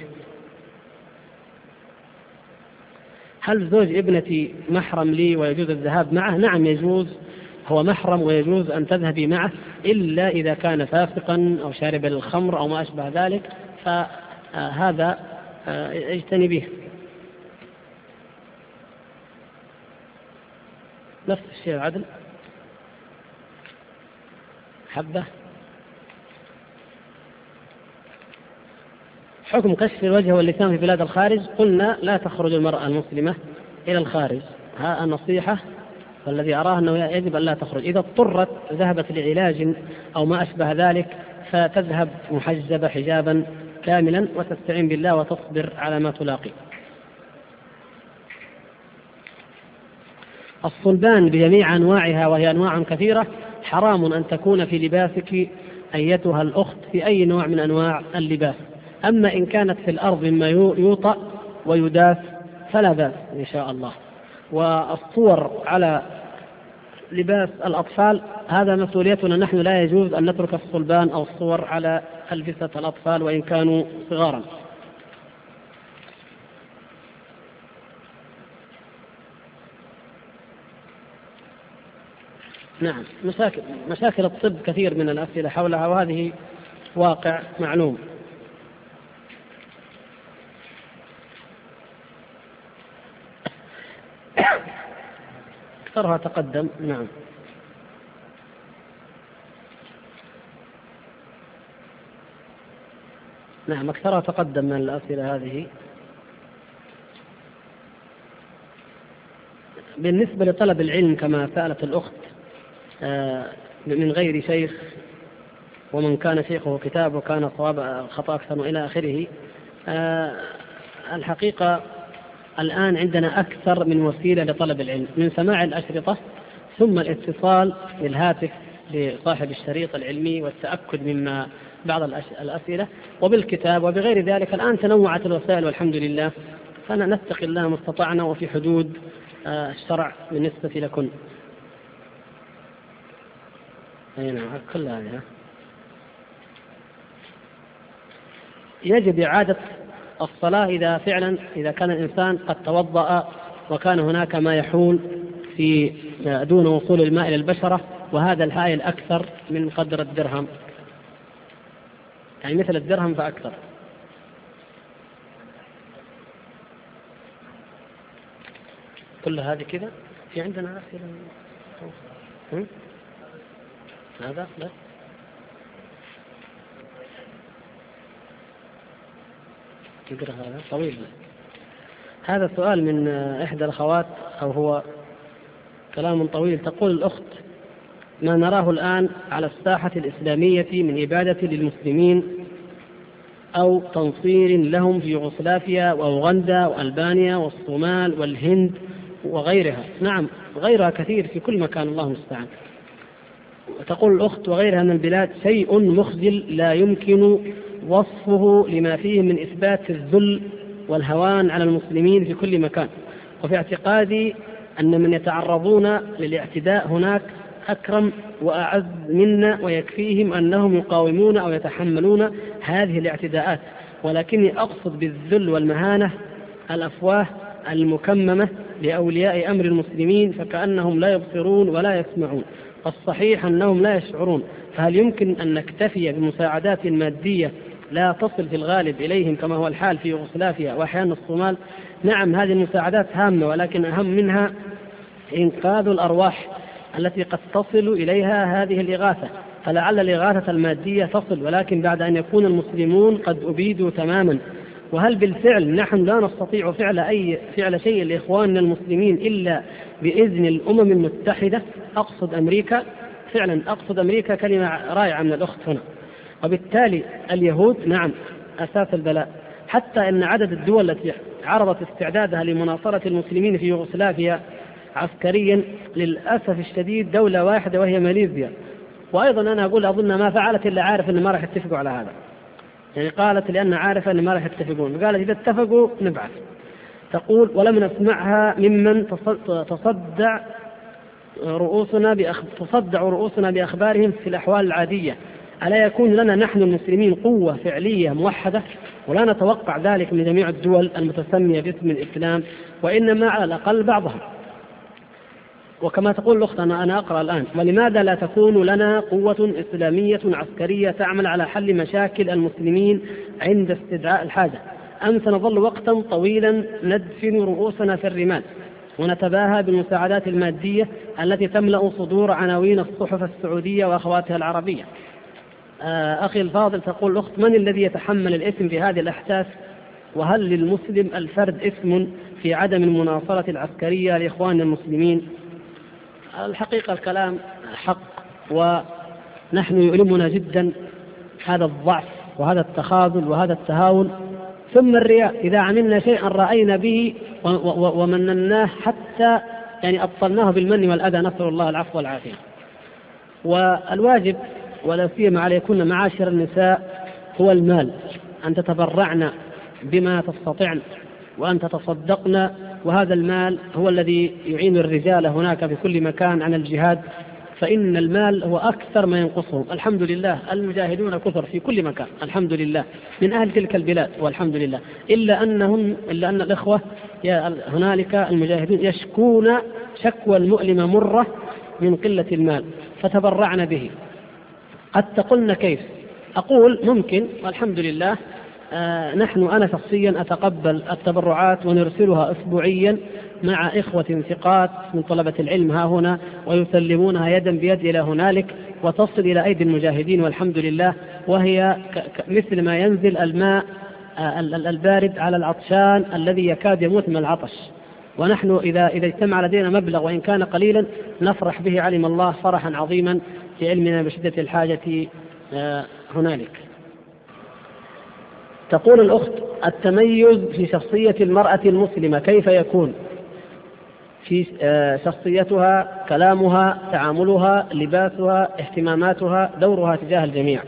هل زوج ابنتي محرم لي ويجوز الذهاب معه؟ نعم يجوز، هو محرم ويجوز أن تذهبي معه، إلا إذا كان فاسقا أو شاربا للخمر أو ما أشبه ذلك، فهذا اجتنبيه. نفس الشيء العدل حبة. حكم كشف الوجه واللسان في بلاد الخارج. قلنا لا تخرج المرأة المسلمة إلى الخارج، ها النصيحة، والذي أراه أنه يجب أن لا تخرج. إذا اضطرت ذهبت لعلاج أو ما أشبه ذلك فتذهب محجبة حجابا كاملا وتستعين بالله وتصبر على ما تلاقي. الصلبان بجميع أنواعها وهي أنواع كثيرة حرام أن تكون في لباسك أيتها الأخت في أي نوع من أنواع اللباس. أما إن كانت في الأرض مما يوطأ ويداس فلا بأس إن شاء الله. والصور على لباس الأطفال هذا مسؤوليتنا نحن، لا يجوز أن نترك الصلبان أو الصور على ألبسة الأطفال وإن كانوا صغارا. نعم، مشاكل الطب كثير من الأسئلة حولها، وهذه واقع معلوم. أكثرها تقدم. نعم أكثرها تقدم من الأسئلة هذه. بالنسبة لطلب العلم كما سألت الأخت من غير شيخ، ومن كان شيخه كتاب وكان صواب خطأ أكثر إلى آخره، الحقيقة الآن عندنا أكثر من وسيلة لطلب العلم، من سماع الأشرطة ثم الاتصال بالهاتف لصاحب الشريط العلمي والتأكد مما بعض الأسئلة وبالكتاب وبغير ذلك. الآن تنوعت الوسائل والحمد لله، فنتقي الله ما استطعنا وفي حدود الشرع بالنسبة لكم. أي نعم كل هذه. يجب إعادة الصلاة إذا كان الإنسان قد توضأ وكان هناك ما يحول في دون وصول الماء إلى البشرة، وهذا الحائل أكثر من قدر الدرهم، يعني مثل الدرهم فأكثر. كل هذه كذا. في عندنا أسئلة هذا لا تقرأ، هذا طويل. هذا سؤال من إحدى الأخوات أو هو كلام طويل. تقول الأخت: ما نراه الآن على الساحة الإسلامية من إبادة للمسلمين أو تنصير لهم في يوغوسلافيا وأوغندا وألبانيا والصومال والهند وغيرها. نعم غيرها كثير في كل مكان، الله المستعان. تقول الأخت: وغيرها من البلاد شيء مخجل لا يمكن وصفه لما فيه من إثبات الذل والهوان على المسلمين في كل مكان، وفي اعتقادي أن من يتعرضون للاعتداء هناك أكرم وأعز منا، ويكفيهم أنهم يقاومون أو يتحملون هذه الاعتداءات، ولكني أقصد بالذل والمهانة الأفواه المكممة لأولياء أمر المسلمين، فكأنهم لا يبصرون ولا يسمعون، الصحيح أنهم لا يشعرون. فهل يمكن أن نكتفي بمساعدات مادية لا تصل في الغالب إليهم كما هو الحال في يوغوسلافيا وأحيانا الصومال؟ نعم هذه المساعدات هامة، ولكن أهم منها إنقاذ الأرواح التي قد تصل إليها هذه الإغاثة. فلعل الإغاثة المادية تصل، ولكن بعد أن يكون المسلمون قد أبيدوا تماما. وهل بالفعل نحن لا نستطيع فعل شيء لإخواننا المسلمين إلا بإذن الأمم المتحدة؟ أقصد أمريكا، فعلا أقصد أمريكا، كلمة رائعة من الأخت هنا. وبالتالي اليهود نعم أساس البلاء، حتى أن عدد الدول التي عرضت استعدادها لمناصرة المسلمين في يوغوسلافيا عسكريا للأسف الشديد دولة واحدة وهي ماليزيا. وأيضا أنا أقول أظن ما فعلت إلا عارف أن ما راح يتفقوا على هذا، يعني قالت لأن عارفة أن ما راح يتفقون، قالت إذا اتفقوا نبعث. تقول: ولم نسمعها ممن تصدع رؤوسنا بأخبارهم في الأحوال العادية. ألا يكون لنا نحن المسلمين قوة فعلية موحدة؟ ولا نتوقع ذلك من جميع الدول المتسمية باسم الإسلام، وإنما على الأقل بعضها. وكما تقول الأخت أنا أقرأ الآن: ولماذا لا تكون لنا قوة إسلامية عسكرية تعمل على حل مشاكل المسلمين عند استدعاء الحاجة؟ أم سنظل وقتا طويلا ندفن رؤوسنا في الرمال ونتباهى بالمساعدات المادية التي تملأ صدور عناوين الصحف السعودية وأخواتها العربية؟ أخي الفاضل، تقول الأخت: من الذي يتحمل الإثم في هذه الأحداث؟ وهل للمسلم الفرد إثم في عدم المناصرة العسكرية لإخواننا المسلمين؟ الحقيقة الكلام حق، ونحن يؤلمنا جدا هذا الضعف وهذا التخاذل وهذا التهاون، ثم الرياء. إذا عملنا شيئا رأينا به ومنناه حتى أبطلناه بالمن والأذى، نسأل الله العفو والعافية. والواجب ولا سيما عليكن معاشر النساء هو المال، أن تتبرعن بما تستطعن وأن تتصدقن، وهذا المال هو الذي يعين الرجال هناك في كل مكان عن الجهاد، فإن المال هو أكثر ما ينقصهم. الحمد لله المجاهدون كثر في كل مكان الحمد لله من أهل تلك البلاد والحمد لله، إلا أن الإخوة هنالك المجاهدين يشكون شكوى المؤلمة مرة من قلة المال، فتبرعن به. قد تقولن كيف؟ أقول ممكن، والحمد لله أنا شخصيا أتقبل التبرعات ونرسلها أسبوعيا مع إخوة ثقات من طلبة العلم ها هنا، ويسلمونها يدا بيد إلى هنالك وتصل إلى أيدي المجاهدين والحمد لله، وهي مثل ما ينزل الماء البارد على العطشان الذي يكاد يموت من العطش. ونحن إذا اجتمع لدينا مبلغ وإن كان قليلا نفرح به، علم الله فرحا عظيما في علمنا بشدة الحاجة هنالك. تقول الأخت: التميز في شخصية المرأة المسلمة كيف يكون؟ في شخصيتها، كلامها، تعاملها، لباسها، اهتماماتها، دورها تجاه الجميع.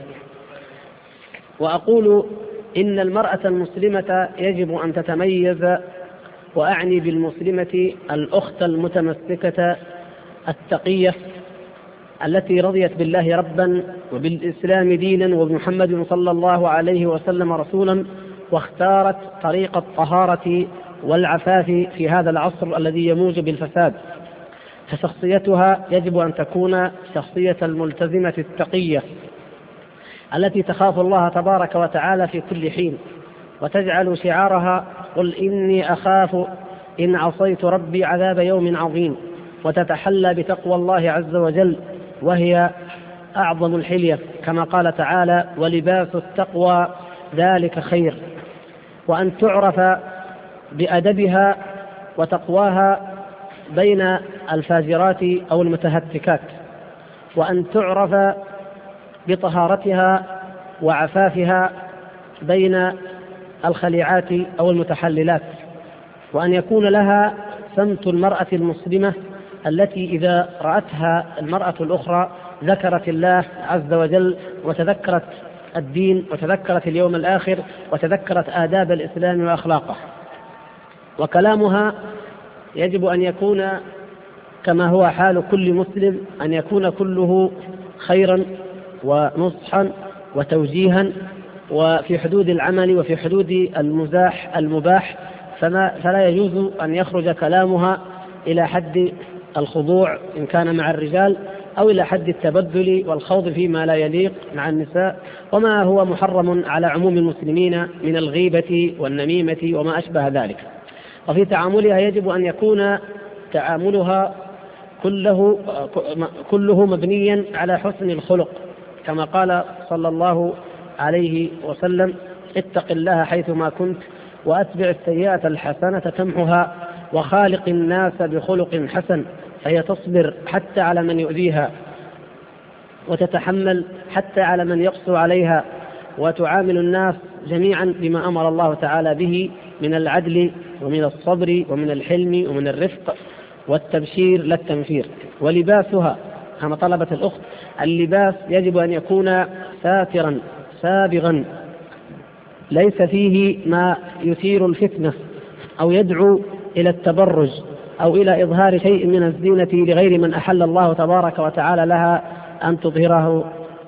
وأقول إن المرأة المسلمة يجب أن تتميز، وأعني بالمسلمة الأخت المتمسكة التقية التي رضيت بالله ربا وبالإسلام دينا وبمحمد صلى الله عليه وسلم رسولا، واختارت طريق الطهارة والعفاف في هذا العصر الذي يموج بالفساد. فشخصيتها يجب أن تكون شخصية الملتزمة التقية التي تخاف الله تبارك وتعالى في كل حين، وتجعل شعارها: قل إني أخاف إن عصيت ربي عذاب يوم عظيم، وتتحلى بتقوى الله عز وجل، وهي أعظم الحلية، كما قال تعالى: ولباس التقوى ذلك خير. وأن تعرف بأدبها وتقواها بين الفاجرات أو المتهتكات، وأن تعرف بطهارتها وعفافها بين الخليعات أو المتحللات، وأن يكون لها سمت المرأة المسلمة التي إذا رأتها المرأة الأخرى ذكرت الله عز وجل، وتذكرت الدين، وتذكرت اليوم الآخر، وتذكرت آداب الإسلام وأخلاقه. وكلامها يجب أن يكون كما هو حال كل مسلم، أن يكون كله خيرا ونصحا وتوجيها، وفي حدود العمل وفي حدود المباح، فلا يجوز أن يخرج كلامها إلى حد الخضوع إن كان مع الرجال، أو إلى حد التبذل والخوض فيما لا يليق مع النساء، وما هو محرم على عموم المسلمين من الغيبة والنميمة وما أشبه ذلك. وفي تعاملها يجب أن يكون تعاملها كله مبنيا على حسن الخلق، كما قال صلى الله عليه وسلم: اتق الله حيثما كنت وأتبع السيئة الحسنة تمحها وخالق الناس بخلق حسن. فهي تصبر حتى على من يؤذيها، وتتحمل حتى على من يقسو عليها، وتعامل الناس جميعا بما أمر الله تعالى به من العدل ومن الصبر ومن الحلم ومن الرفق والتبشير لا التنفير. ولباسها كما طلبت الأخت: اللباس يجب أن يكون ساترا سابغا، ليس فيه ما يثير الفتنة أو يدعو إلى التبرج أو إلى إظهار شيء من الزينة لغير من أحل الله تبارك وتعالى لها أن تظهره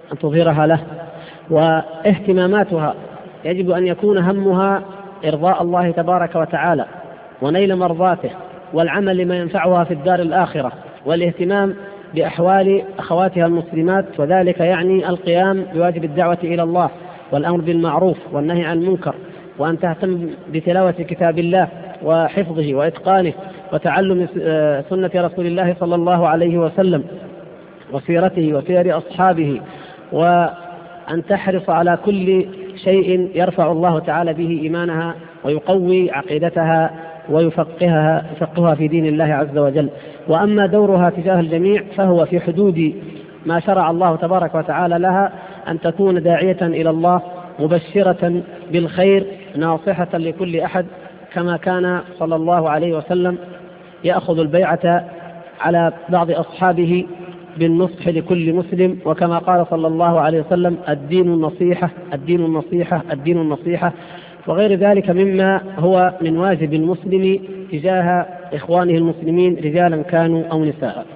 أن تظهرها له، واهتماماتها يجب أن يكون همها إرضاء الله تبارك وتعالى ونيل مرضاته والعمل لما ينفعها في الدار الآخرة، والاهتمام بأحوال أخواتها المسلمات، وذلك يعني القيام بواجب الدعوة إلى الله والأمر بالمعروف والنهي عن المنكر، وأن تهتم بتلاوة كتاب الله وحفظه وإتقانه وتعلم سنة رسول الله صلى الله عليه وسلم وسيرته وسير أصحابه، وأن تحرص على كل شيء يرفع الله تعالى به إيمانها ويقوي عقيدتها ويفقهها في دين الله عز وجل. وأما دورها تجاه الجميع فهو في حدود ما شرع الله تبارك وتعالى لها، أن تكون داعية إلى الله مبشرة بالخير ناصحة لكل أحد، كما كان صلى الله عليه وسلم يأخذ البيعة على بعض أصحابه بالنصح لكل مسلم، وكما قال صلى الله عليه وسلم: الدين النصيحة الدين النصيحة الدين النصيحة، وغير ذلك مما هو من واجب المسلم تجاه إخوانه المسلمين رجالا كانوا أو نساء.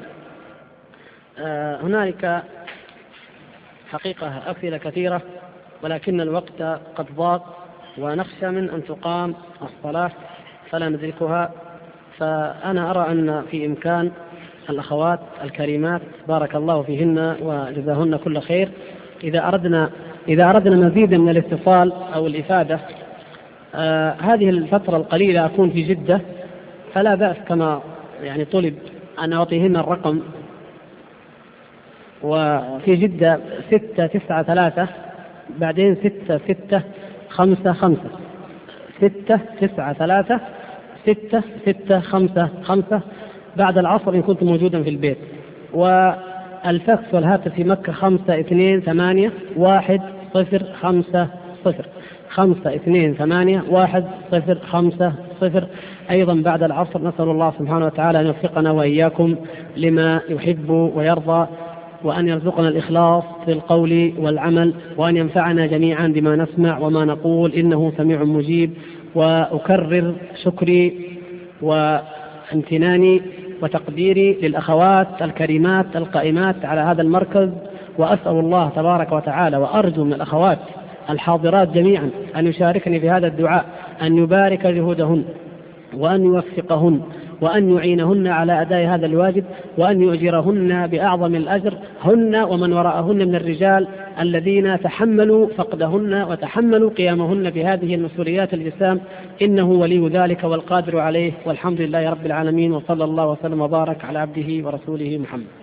هنالك حقيقة أسئلة كثيرة، ولكن الوقت قد ضاق ونخشى من أن تقام الصلاة فلا ندركها، فأنا أرى أن في إمكان الأخوات الكريمات بارك الله فيهن وجزاهن كل خير، إذا أردنا مزيدا من الاتصال أو الإفادة هذه الفترة القليلة أكون في جدة، فلا بأس كما يعني طلب أن أعطيهن الرقم، وفي جدة 693 بعدين 6655 693 6655 بعد العصر إن كنت موجودا في البيت. والفاكس والهاتف في مكة 528 1050 528 1050. أيضا بعد العصر نسأل الله سبحانه وتعالى أن يوفقنا وإياكم لما يحب ويرضى، وأن يرزقنا الإخلاص في القول والعمل، وأن ينفعنا جميعا بما نسمع وما نقول، إنه سميع مجيب. وأكرر شكري وامتناني وتقديري للأخوات الكريمات القائمات على هذا المركز، وأسأل الله تبارك وتعالى وأرجو من الأخوات الحاضرات جميعا أن يشاركني في هذا الدعاء، أن يبارك جهودهن وأن يوفقهن وأن يعينهن على أداء هذا الواجب، وأن يؤجرهن بأعظم الأجر، هن ومن وراءهن من الرجال الذين تحملوا فقدهن وتحملوا قيامهن بهذه المسؤوليات الجسام، إنه ولي ذلك والقادر عليه، والحمد لله رب العالمين، وصلى الله وسلم وبارك على عبده ورسوله محمد.